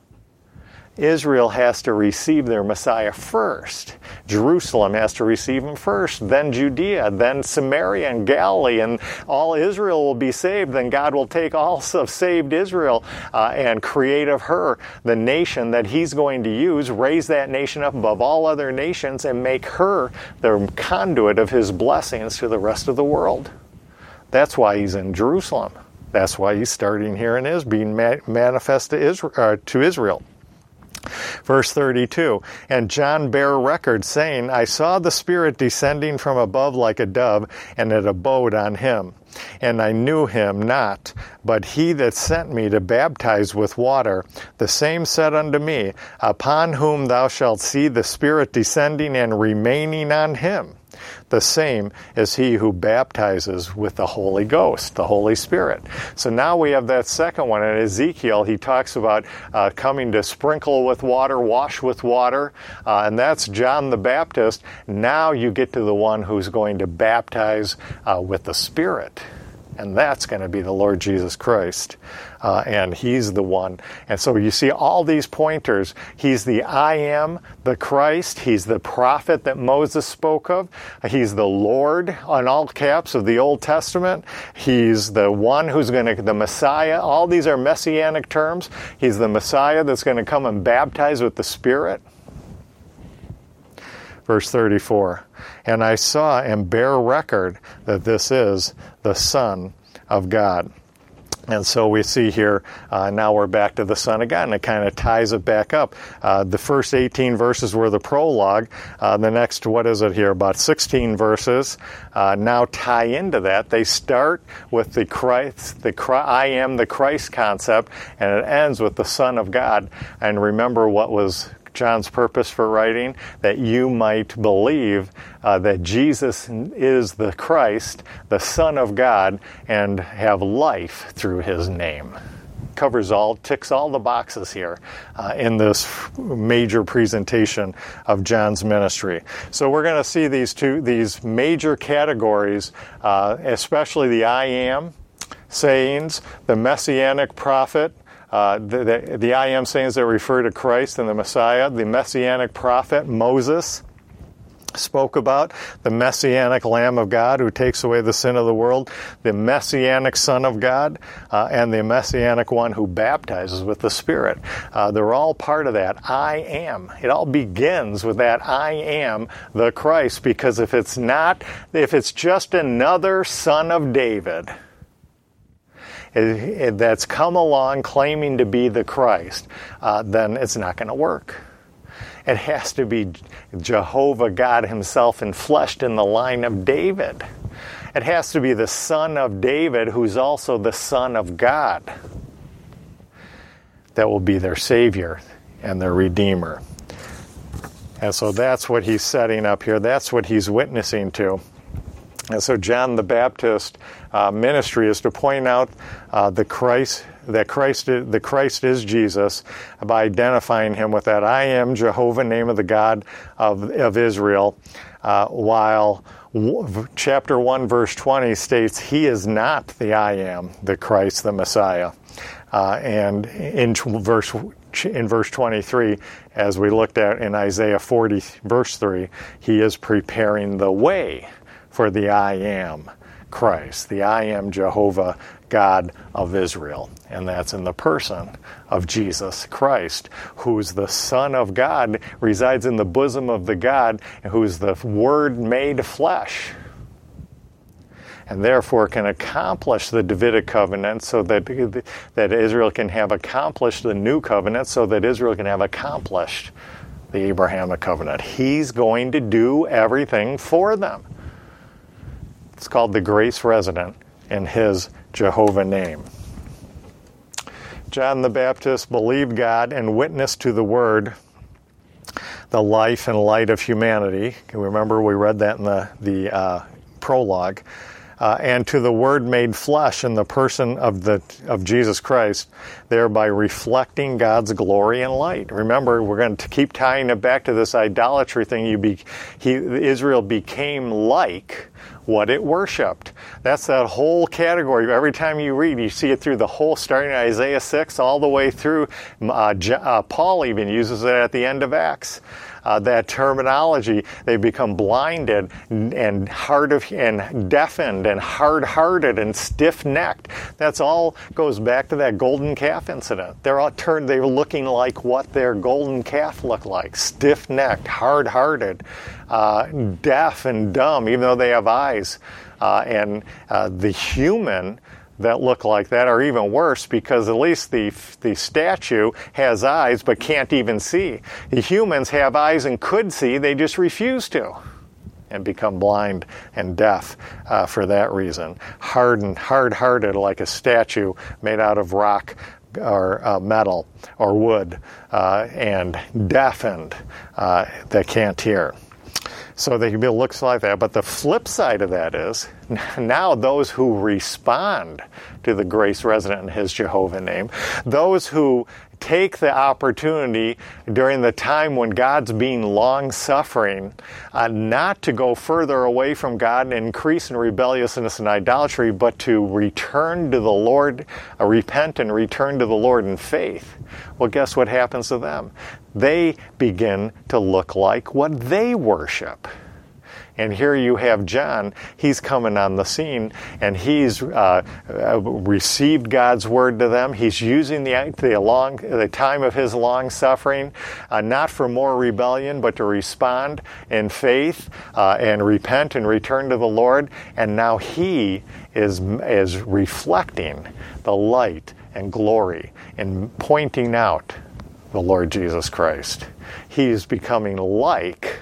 A: Israel has to receive their Messiah first. Jerusalem has to receive him first, then Judea, then Samaria and Galilee, and all Israel will be saved. Then God will take all of saved Israel uh, and create of her the nation that he's going to use, raise that nation up above all other nations, and make her the conduit of his blessings to the rest of the world. That's why he's in Jerusalem. That's why he's starting here and is being ma- manifest to Israel. Uh, to Israel. Verse thirty-two, and John bare record, saying, I saw the Spirit descending from above like a dove, and it abode on him. And I knew him not, but he that sent me to baptize with water, the same said unto me, Upon whom thou shalt see the Spirit descending and remaining on him, the same is he who baptizes with the Holy Ghost, the Holy Spirit. So now we have that second one. In Ezekiel, he talks about uh, coming to sprinkle with water, wash with water, uh, and that's John the Baptist. Now you get to the one who's going to baptize uh, with the Spirit. And that's going to be the Lord Jesus Christ. Uh, and he's the one. And so you see all these pointers. He's the I am, the Christ. He's the prophet that Moses spoke of. He's the Lord, on all caps, of the Old Testament. He's the one who's going to, the Messiah. All these are messianic terms. He's the Messiah that's going to come and baptize with the Spirit. Verse thirty-four, and I saw and bear record that this is the Son of God. And so we see here, uh, now we're back to the Son of God, and it kind of ties it back up. Uh, the first eighteen verses were the prologue. Uh, the next, what is it here, about sixteen verses uh, now tie into that. They start with the Christ, the I am the Christ concept, and it ends with the Son of God. And remember what was John's purpose for writing? That you might believe uh, that Jesus is the Christ, the Son of God, and have life through his name. Covers all, ticks all the boxes here uh, in this major presentation of John's ministry. So we're going to see these two, these major categories, uh, especially the I am sayings, the messianic prophet, Uh, the, the, the I am sayings that refer to Christ and the Messiah, the messianic prophet Moses spoke about, the messianic Lamb of God who takes away the sin of the world, the messianic Son of God, uh, and the messianic one who baptizes with the Spirit. Uh, they're all part of that I am. It all begins with that I am the Christ, because if it's not, if it's just another son of David It, it, that's come along claiming to be the Christ, uh, then it's not going to work. It has to be Jehovah God himself enfleshed in the line of David. It has to be the son of David, who's also the Son of God, that will be their Savior and their Redeemer. And so that's what he's setting up here. That's what he's witnessing to. And so John the Baptist uh, ministry is to point out uh, the Christ, that Christ, the Christ is Jesus, by identifying him with that I am Jehovah, name of the God of, of Israel, uh, while w- chapter one, verse twenty states he is not the I am, the Christ, the Messiah. Uh, and in t- verse in verse twenty-three, as we looked at in Isaiah forty, verse three, he is preparing the way for the I am Christ, the I am Jehovah, God of Israel. And that's in the person of Jesus Christ, who's the Son of God, resides in the bosom of the God, and who's the Word made flesh, and therefore can accomplish the Davidic covenant so that, that Israel can have accomplished the new covenant, so that Israel can have accomplished the Abrahamic covenant. He's going to do everything for them. It's called the grace resident in his Jehovah name. John the Baptist believed God and witnessed to the Word, the life and light of humanity. Remember, we read that in the, the uh, prologue. Uh, and to the Word made flesh in the person of the of Jesus Christ, thereby reflecting God's glory and light. Remember, we're going to keep tying it back to this idolatry thing. You be, he, Israel became like what it worshipped. That's that whole category. Every time you read, you see it through the whole, starting in Isaiah six, all the way through. Uh, uh, Paul even uses it at the end of Acts. Uh, that terminology, they become blinded and hard of and deafened and hard-hearted and stiff-necked. That's all goes back to that golden calf incident. They're all turned. They were looking like what their golden calf looked like: stiff-necked, hard-hearted, uh, deaf and dumb, even though they have eyes. Uh, and uh, the human that look like that are even worse, because at least the the statue has eyes but can't even see. The humans have eyes and could see, they just refuse to, and become blind and deaf uh, for that reason. Hardened, hard-hearted like a statue made out of rock or uh, metal or wood, uh, and deafened, uh, that can't hear. So they looks like that. But the flip side of that is, now those who respond to the grace resident in his Jehovah name, those who take the opportunity during the time when God's being long-suffering, uh, not to go further away from God and increase in rebelliousness and idolatry, but to return to the Lord, uh, repent and return to the Lord in faith. Well, guess what happens to them? They begin to look like what they worship. And here you have John. He's coming on the scene, and he's uh, uh, received God's word to them. He's using the the, long, the time of his long suffering, uh, not for more rebellion, but to respond in faith uh, and repent and return to the Lord. And now he is is reflecting the light and glory and pointing out the Lord Jesus Christ. He is becoming like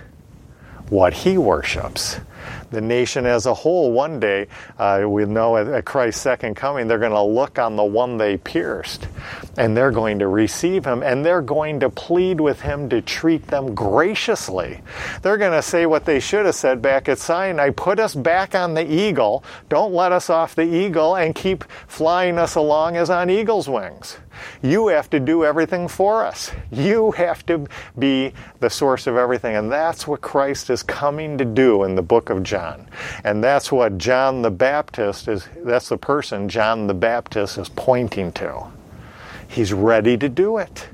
A: what he worships. The nation as a whole, one day, uh, we know at, at Christ's second coming, they're going to look on the one they pierced, and they're going to receive him, and they're going to plead with him to treat them graciously. They're going to say what they should have said back at Sinai: put us back on the eagle, don't let us off the eagle, and keep flying us along as on eagle's wings. You have to do everything for us. You have to be the source of everything. And that's what Christ is coming to do in the book of John. And that's what John the Baptist is, that's the person John the Baptist is pointing to. He's ready to do it.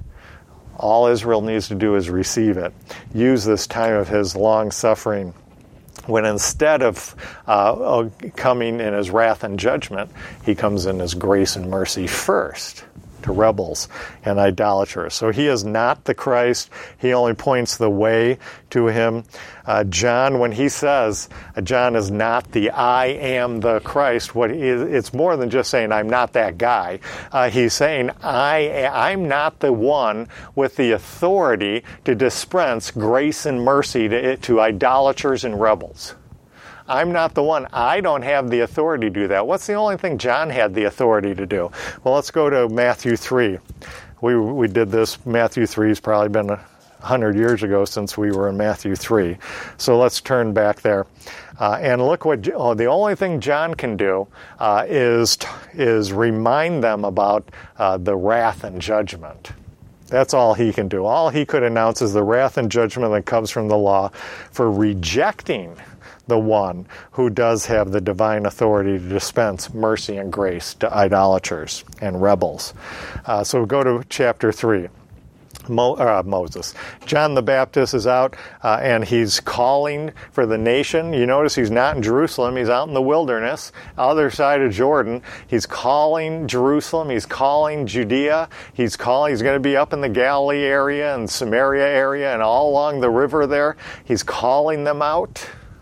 A: All Israel needs to do is receive it. Use this time of his long suffering, when instead of uh, coming in his wrath and judgment, he comes in his grace and mercy first to rebels and idolaters. So he is not the Christ. He only points the way to him. Uh, John, when he says uh, John is not the I am the Christ, what he is, it's more than just saying I'm not that guy. Uh, he's saying I, I'm not the one with the authority to dispense grace and mercy to, to idolaters and rebels. I'm not the one. I don't have the authority to do that. What's the only thing John had the authority to do? Well, let's go to Matthew three. We we did this. Matthew three has probably been a hundred years ago since we were in Matthew three. So let's turn back there. Uh, and look what, oh, the only thing John can do uh, is, is remind them about uh, the wrath and judgment. That's all he can do. All he could announce is the wrath and judgment that comes from the law for rejecting the one who does have the divine authority to dispense mercy and grace to idolaters and rebels. Uh, so go to chapter three. Mo, uh, Moses. John the Baptist is out uh, and he's calling for the nation. You notice he's not in Jerusalem. He's out in the wilderness, other side of Jordan. He's calling Jerusalem. He's calling Judea. He's calling. He's going to be up in the Galilee area and Samaria area and all along the river there. He's calling them out.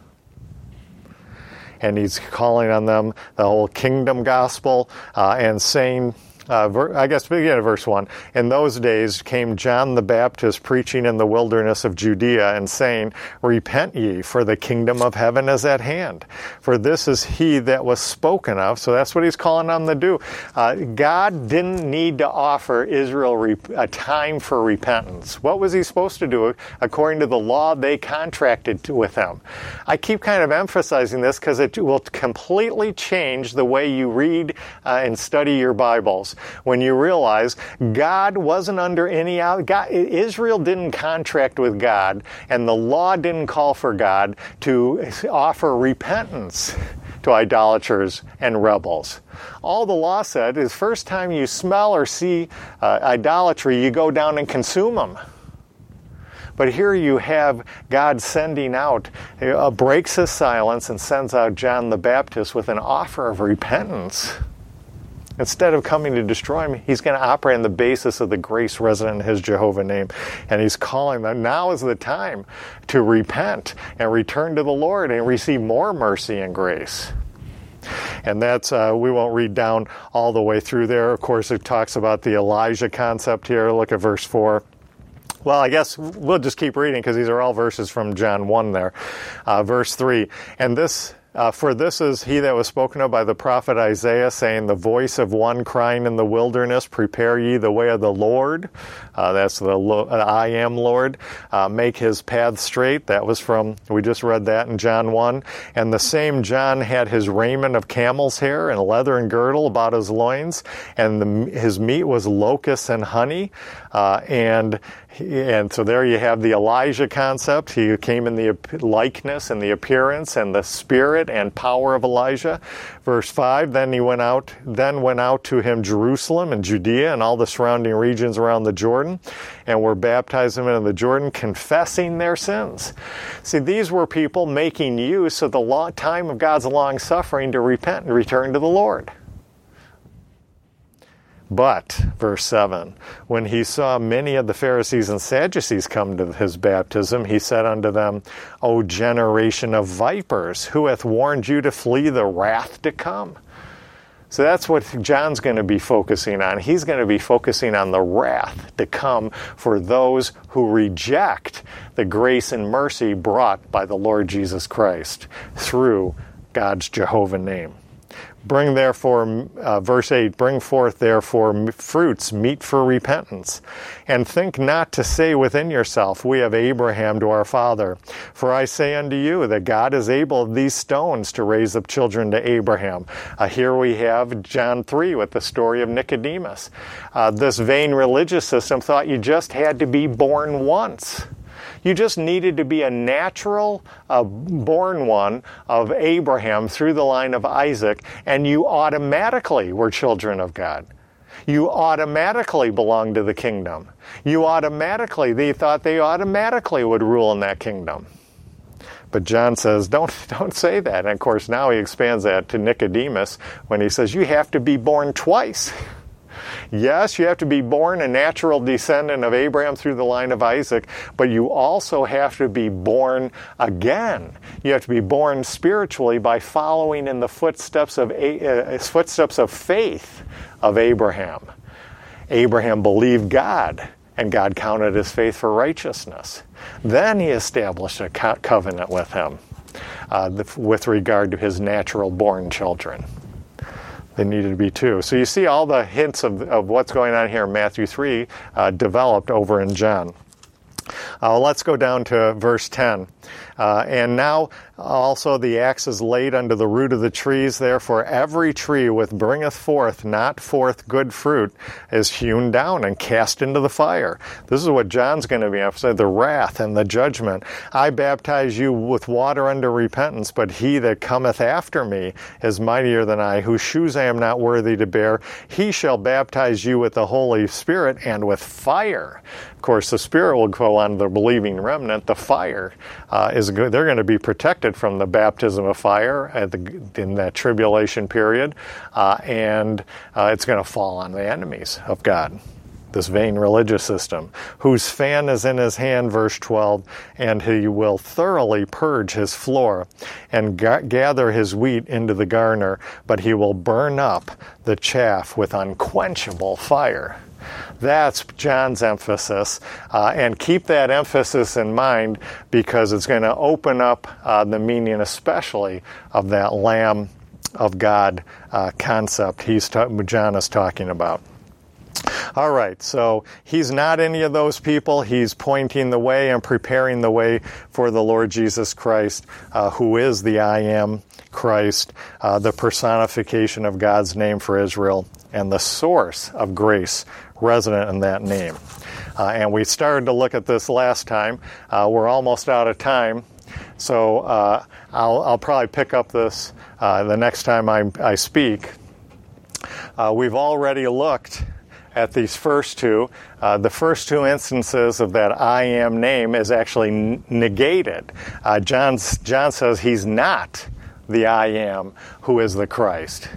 A: And he's calling on them the whole kingdom gospel uh, and saying, Uh, I guess begin at verse one. In those days came John the Baptist preaching in the wilderness of Judea and saying, Repent ye, for the kingdom of heaven is at hand. For this is he that was spoken of. So that's what he's calling them to do. Uh, God didn't need to offer Israel re- a time for repentance. What was he supposed to do according to the law they contracted to, with him? I keep kind of emphasizing this because it will completely change the way you read uh, and study your Bibles. When you realize God wasn't under any God, Israel didn't contract with God, and the law didn't call for God to offer repentance to idolaters and rebels. All the law said is first time you smell or see uh, idolatry, you go down and consume them. But here you have God sending out, uh, breaks his silence and sends out John the Baptist with an offer of repentance. Instead of coming to destroy him, he's going to operate on the basis of the grace resident in his Jehovah name. And he's calling them, now is the time to repent and return to the Lord and receive more mercy and grace. And that's, uh, we won't read down all the way through there. Of course, it talks about the Elijah concept here. Look at verse four. Well, I guess we'll just keep reading because these are all verses from John one there. Uh, verse three. And this... Uh, for this is he that was spoken of by the prophet Isaiah, saying, the voice of one crying in the wilderness, prepare ye the way of the Lord. Uh, that's the uh, I am Lord. Uh, make his path straight. That was from, we just read that in John one. And the same John had his raiment of camel's hair and leather and girdle about his loins. And the, his meat was locusts and honey. Uh, and And so there you have the Elijah concept. He came in the likeness and the appearance and the spirit and power of Elijah. Verse five, then he went out, then went out to him Jerusalem and Judea and all the surrounding regions around the Jordan, and were baptized into the Jordan, confessing their sins. See, these were people making use of the long, time of God's long suffering to repent and return to the Lord. But, verse seven, when he saw many of the Pharisees and Sadducees come to his baptism, he said unto them, O generation of vipers, who hath warned you to flee the wrath to come? So that's what John's going to be focusing on. He's going to be focusing on the wrath to come for those who reject the grace and mercy brought by the Lord Jesus Christ through God's Jehovah name. Bring therefore, uh, verse eight, bring forth therefore fruits meet for repentance, and think not to say within yourself, we have Abraham to our father. For I say unto you that God is able of these stones to raise up children to Abraham. Uh, here we have John three with the story of Nicodemus. Uh, this vain religious system thought you just had to be born once. You just needed to be a natural uh, born one of Abraham through the line of Isaac, and you automatically were children of God. You automatically belonged to the kingdom. You automatically, they thought they automatically would rule in that kingdom. But John says, don't, don't say that. And of course, now he expands that to Nicodemus when he says, you have to be born twice. Yes, you have to be born a natural descendant of Abraham through the line of Isaac, but you also have to be born again. You have to be born spiritually by following in the footsteps of uh, footsteps of faith of Abraham. Abraham believed God, and God counted his faith for righteousness. Then he established a co- covenant with him. uh, the, with regard to his natural-born children. They needed to be two. So you see all the hints of, of what's going on here in Matthew three uh, developed over in John. Uh, let's go down to verse ten. Uh, and now also the axe is laid under the root of the trees. Therefore every tree which bringeth forth not forth good fruit is hewn down and cast into the fire. This is what John's going to be emphasizing, the wrath and the judgment. I baptize you with water unto repentance, but he that cometh after me is mightier than I, whose shoes I am not worthy to bear. He shall baptize you with the Holy Spirit and with fire. Of course, the Spirit will go on the believing remnant. The fire uh, is good. They're going to be protected from the baptism of fire at the, in that tribulation period, uh, and uh, it's going to fall on the enemies of God, this vain religious system, whose fan is in his hand, verse twelve, and he will thoroughly purge his floor and ga- gather his wheat into the garner, but he will burn up the chaff with unquenchable fire. That's John's emphasis, uh, and keep that emphasis in mind because it's going to open up uh, the meaning especially of that Lamb of God uh, concept he's ta- John is talking about. All right, so he's not any of those people. He's pointing the way and preparing the way for the Lord Jesus Christ, uh, who is the I Am Christ, uh, the personification of God's name for Israel, and the source of grace resident in that name. Uh, and we started to look at this last time. Uh, we're almost out of time, so uh, I'll, I'll probably pick up this uh, the next time I, I speak. Uh, we've already looked at these first two. Uh, the first two instances of that I am name is actually n- negated. Uh, John's, John says he's not the I am who is the Christ.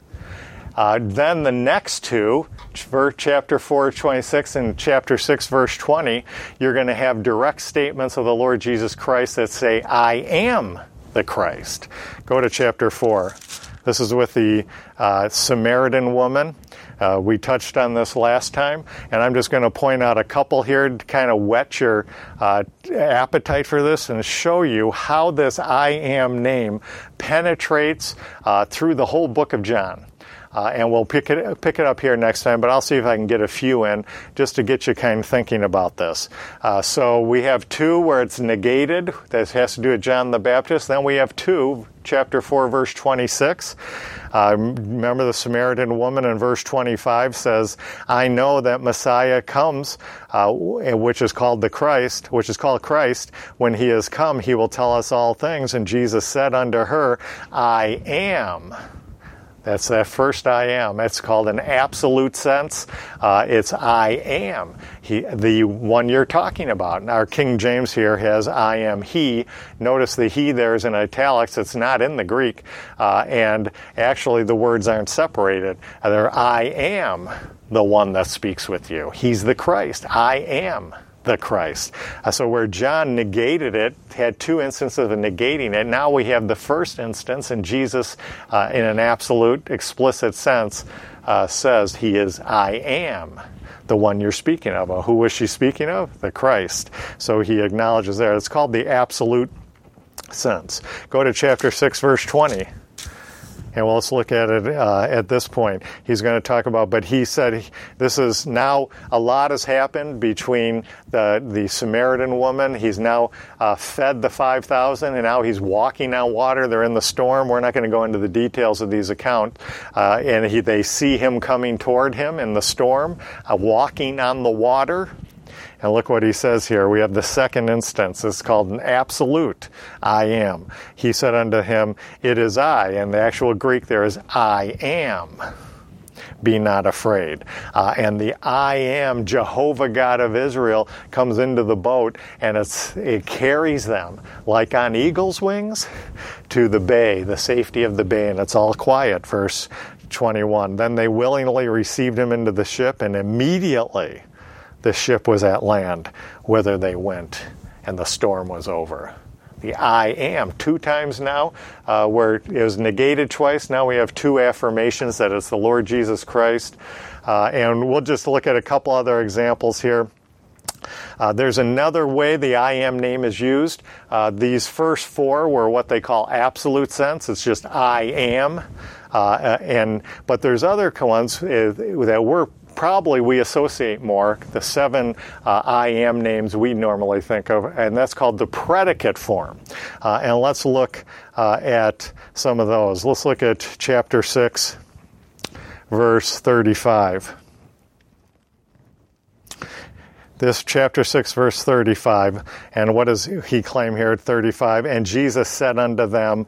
A: Uh, then the next two, chapter four, twenty-six, and chapter six, verse twenty, you're going to have direct statements of the Lord Jesus Christ that say, I am the Christ. Go to chapter four. This is with the uh, Samaritan woman. Uh, we touched on this last time, and I'm just going to point out a couple here to kind of whet your uh, appetite for this and show you how this I am name penetrates uh, through the whole book of John. Uh, and we'll pick it pick it up here next time, but I'll see if I can get a few in just to get you kind of thinking about this. Uh, so we have two where it's negated. That has to do with John the Baptist. Then we have two, chapter four, verse twenty-six. Uh, remember the Samaritan woman in verse twenty-five says, I know that Messiah comes, uh, which is called the Christ, which is called Christ. When he is come, he will tell us all things. And Jesus said unto her, I am. That's that first I am. It's called an absolute sense. Uh, it's I am. He, the one you're talking about. And our King James here has I am he. Notice the he there is in italics. It's not in the Greek. Uh, and actually the words aren't separated. They're I am the one that speaks with you. He's the Christ. I am the Christ. Uh, so where John negated it, had two instances of negating it. Now we have the first instance, and Jesus, uh, in an absolute, explicit sense, uh, says he is I am the one you're speaking of. Well, who was she speaking of? The Christ. So he acknowledges there. It's called the absolute sense. Go to chapter six, verse twenty. And well, let's look at it uh, at this point. He's going to talk about, but he said, this is now, a lot has happened between the, the Samaritan woman. He's now uh, fed the five thousand, and now he's walking on water. They're in the storm. We're not going to go into the details of these accounts. Uh, and he, they see him coming toward him in the storm, uh, walking on the water. And look what he says here. We have the second instance. It's called an absolute I am. He said unto him, it is I. And the actual Greek there is I am. Be not afraid. Uh, and the I am, Jehovah God of Israel, comes into the boat, and it's, it carries them like on eagle's wings to the bay, the safety of the bay, and it's all quiet. Verse twenty-one. Then they willingly received him into the ship, and immediately the ship was at land, whither they went, and the storm was over. The I am, two times now, uh, where it was negated twice. Now we have two affirmations that it's the Lord Jesus Christ. Uh, and we'll just look at a couple other examples here. Uh, there's another way the I am name is used. Uh, these first four were what they call absolute sense. It's just I am. Uh, and but there's other ones uh, that we're probably we associate more, the seven uh, I am names we normally think of, and that's called the predicate form. Uh, and let's look uh, at some of those. Let's look at chapter six, verse thirty-five. This chapter six, verse thirty-five, and what does he claim here at thirty-five? And Jesus said unto them,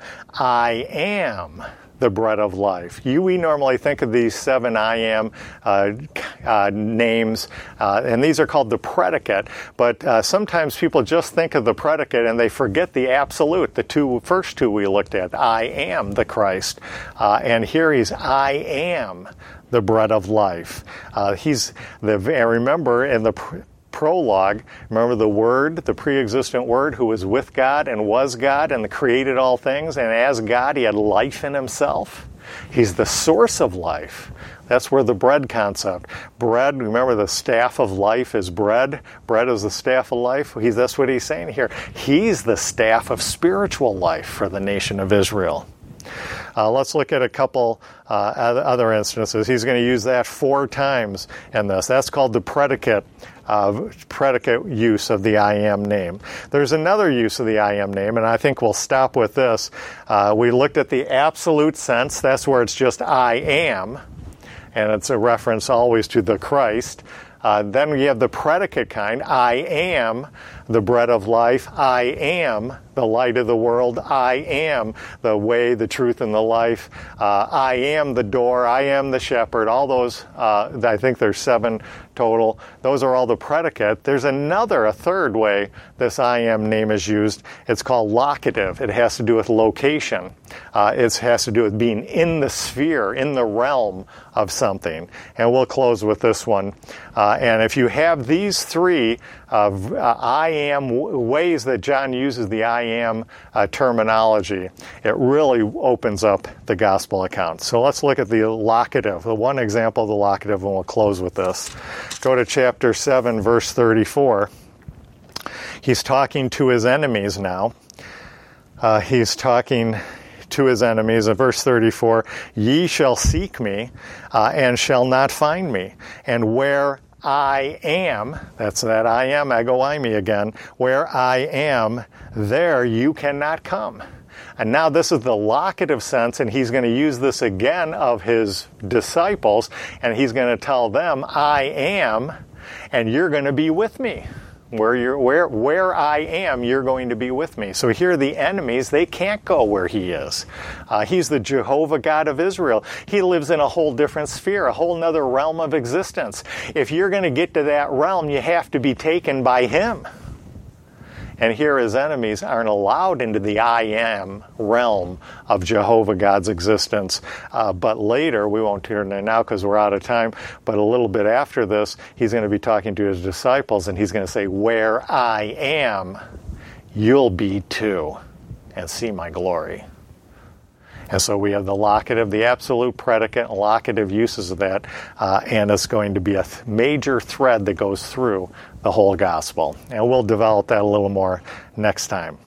A: I am the bread of life. You, we normally think of these seven I am uh, uh, names, uh, and these are called the predicate, but uh, sometimes people just think of the predicate and they forget the absolute, the two first two we looked at. I am the Christ, uh, and here he's I am the bread of life. Uh, he's the, remember in the prologue, remember the Word, the pre-existent Word who was with God and was God and created all things, and as God he had life in himself. He's the source of life. That's where the bread concept. Bread, remember the staff of life is bread. Bread is the staff of life. He's, that's what he's saying here. He's the staff of spiritual life for the nation of Israel. Uh, let's look at a couple uh, other instances. He's going to use that four times in this. That's called the predicate uh, predicate use of the I am name. There's another use of the I am name, and I think we'll stop with this. Uh, we looked at the absolute sense. That's where it's just I am, and it's a reference always to the Christ. Uh, then we have the predicate kind. I am the bread of life. I am the light of the world. I am the way, the truth, and the life. Uh, I am the door. I am the shepherd. All those, uh, I think there's seven total. Those are all the predicate. There's another, a third way this I am name is used. It's called locative. It has to do with location. Uh, it has to do with being in the sphere, in the realm of something. And we'll close with this one. Uh, and if you have these three uh, uh, I am w- ways that John uses the I am uh, terminology, it really opens up the gospel account. So let's look at the locative, the one example of the locative, and we'll close with this. Go to chapter seven, verse thirty-four. He's talking to his enemies now. Uh, he's talking to his enemies. In verse thirty-four, ye shall seek me uh, and shall not find me. And where I am, that's that I am, ego eimi again, where I am, there you cannot come. And now this is the locative sense, and he's going to use this again of his disciples, and he's going to tell them, I am, and you're going to be with me. Where you're, where, where I am, you're going to be with me. So here the enemies, they can't go where he is. Uh, he's the Jehovah God of Israel. He lives in a whole different sphere, a whole nother realm of existence. If you're going to get to that realm, you have to be taken by him. And here his enemies aren't allowed into the I am realm of Jehovah God's existence. Uh, but later, we won't turn there now because we're out of time, but a little bit after this, he's going to be talking to his disciples, and he's going to say, where I am, you'll be too, and see my glory. And so we have the locative, the absolute predicate, and locative uses of that, uh, and it's going to be a th- major thread that goes through the whole gospel. And we'll develop that a little more next time.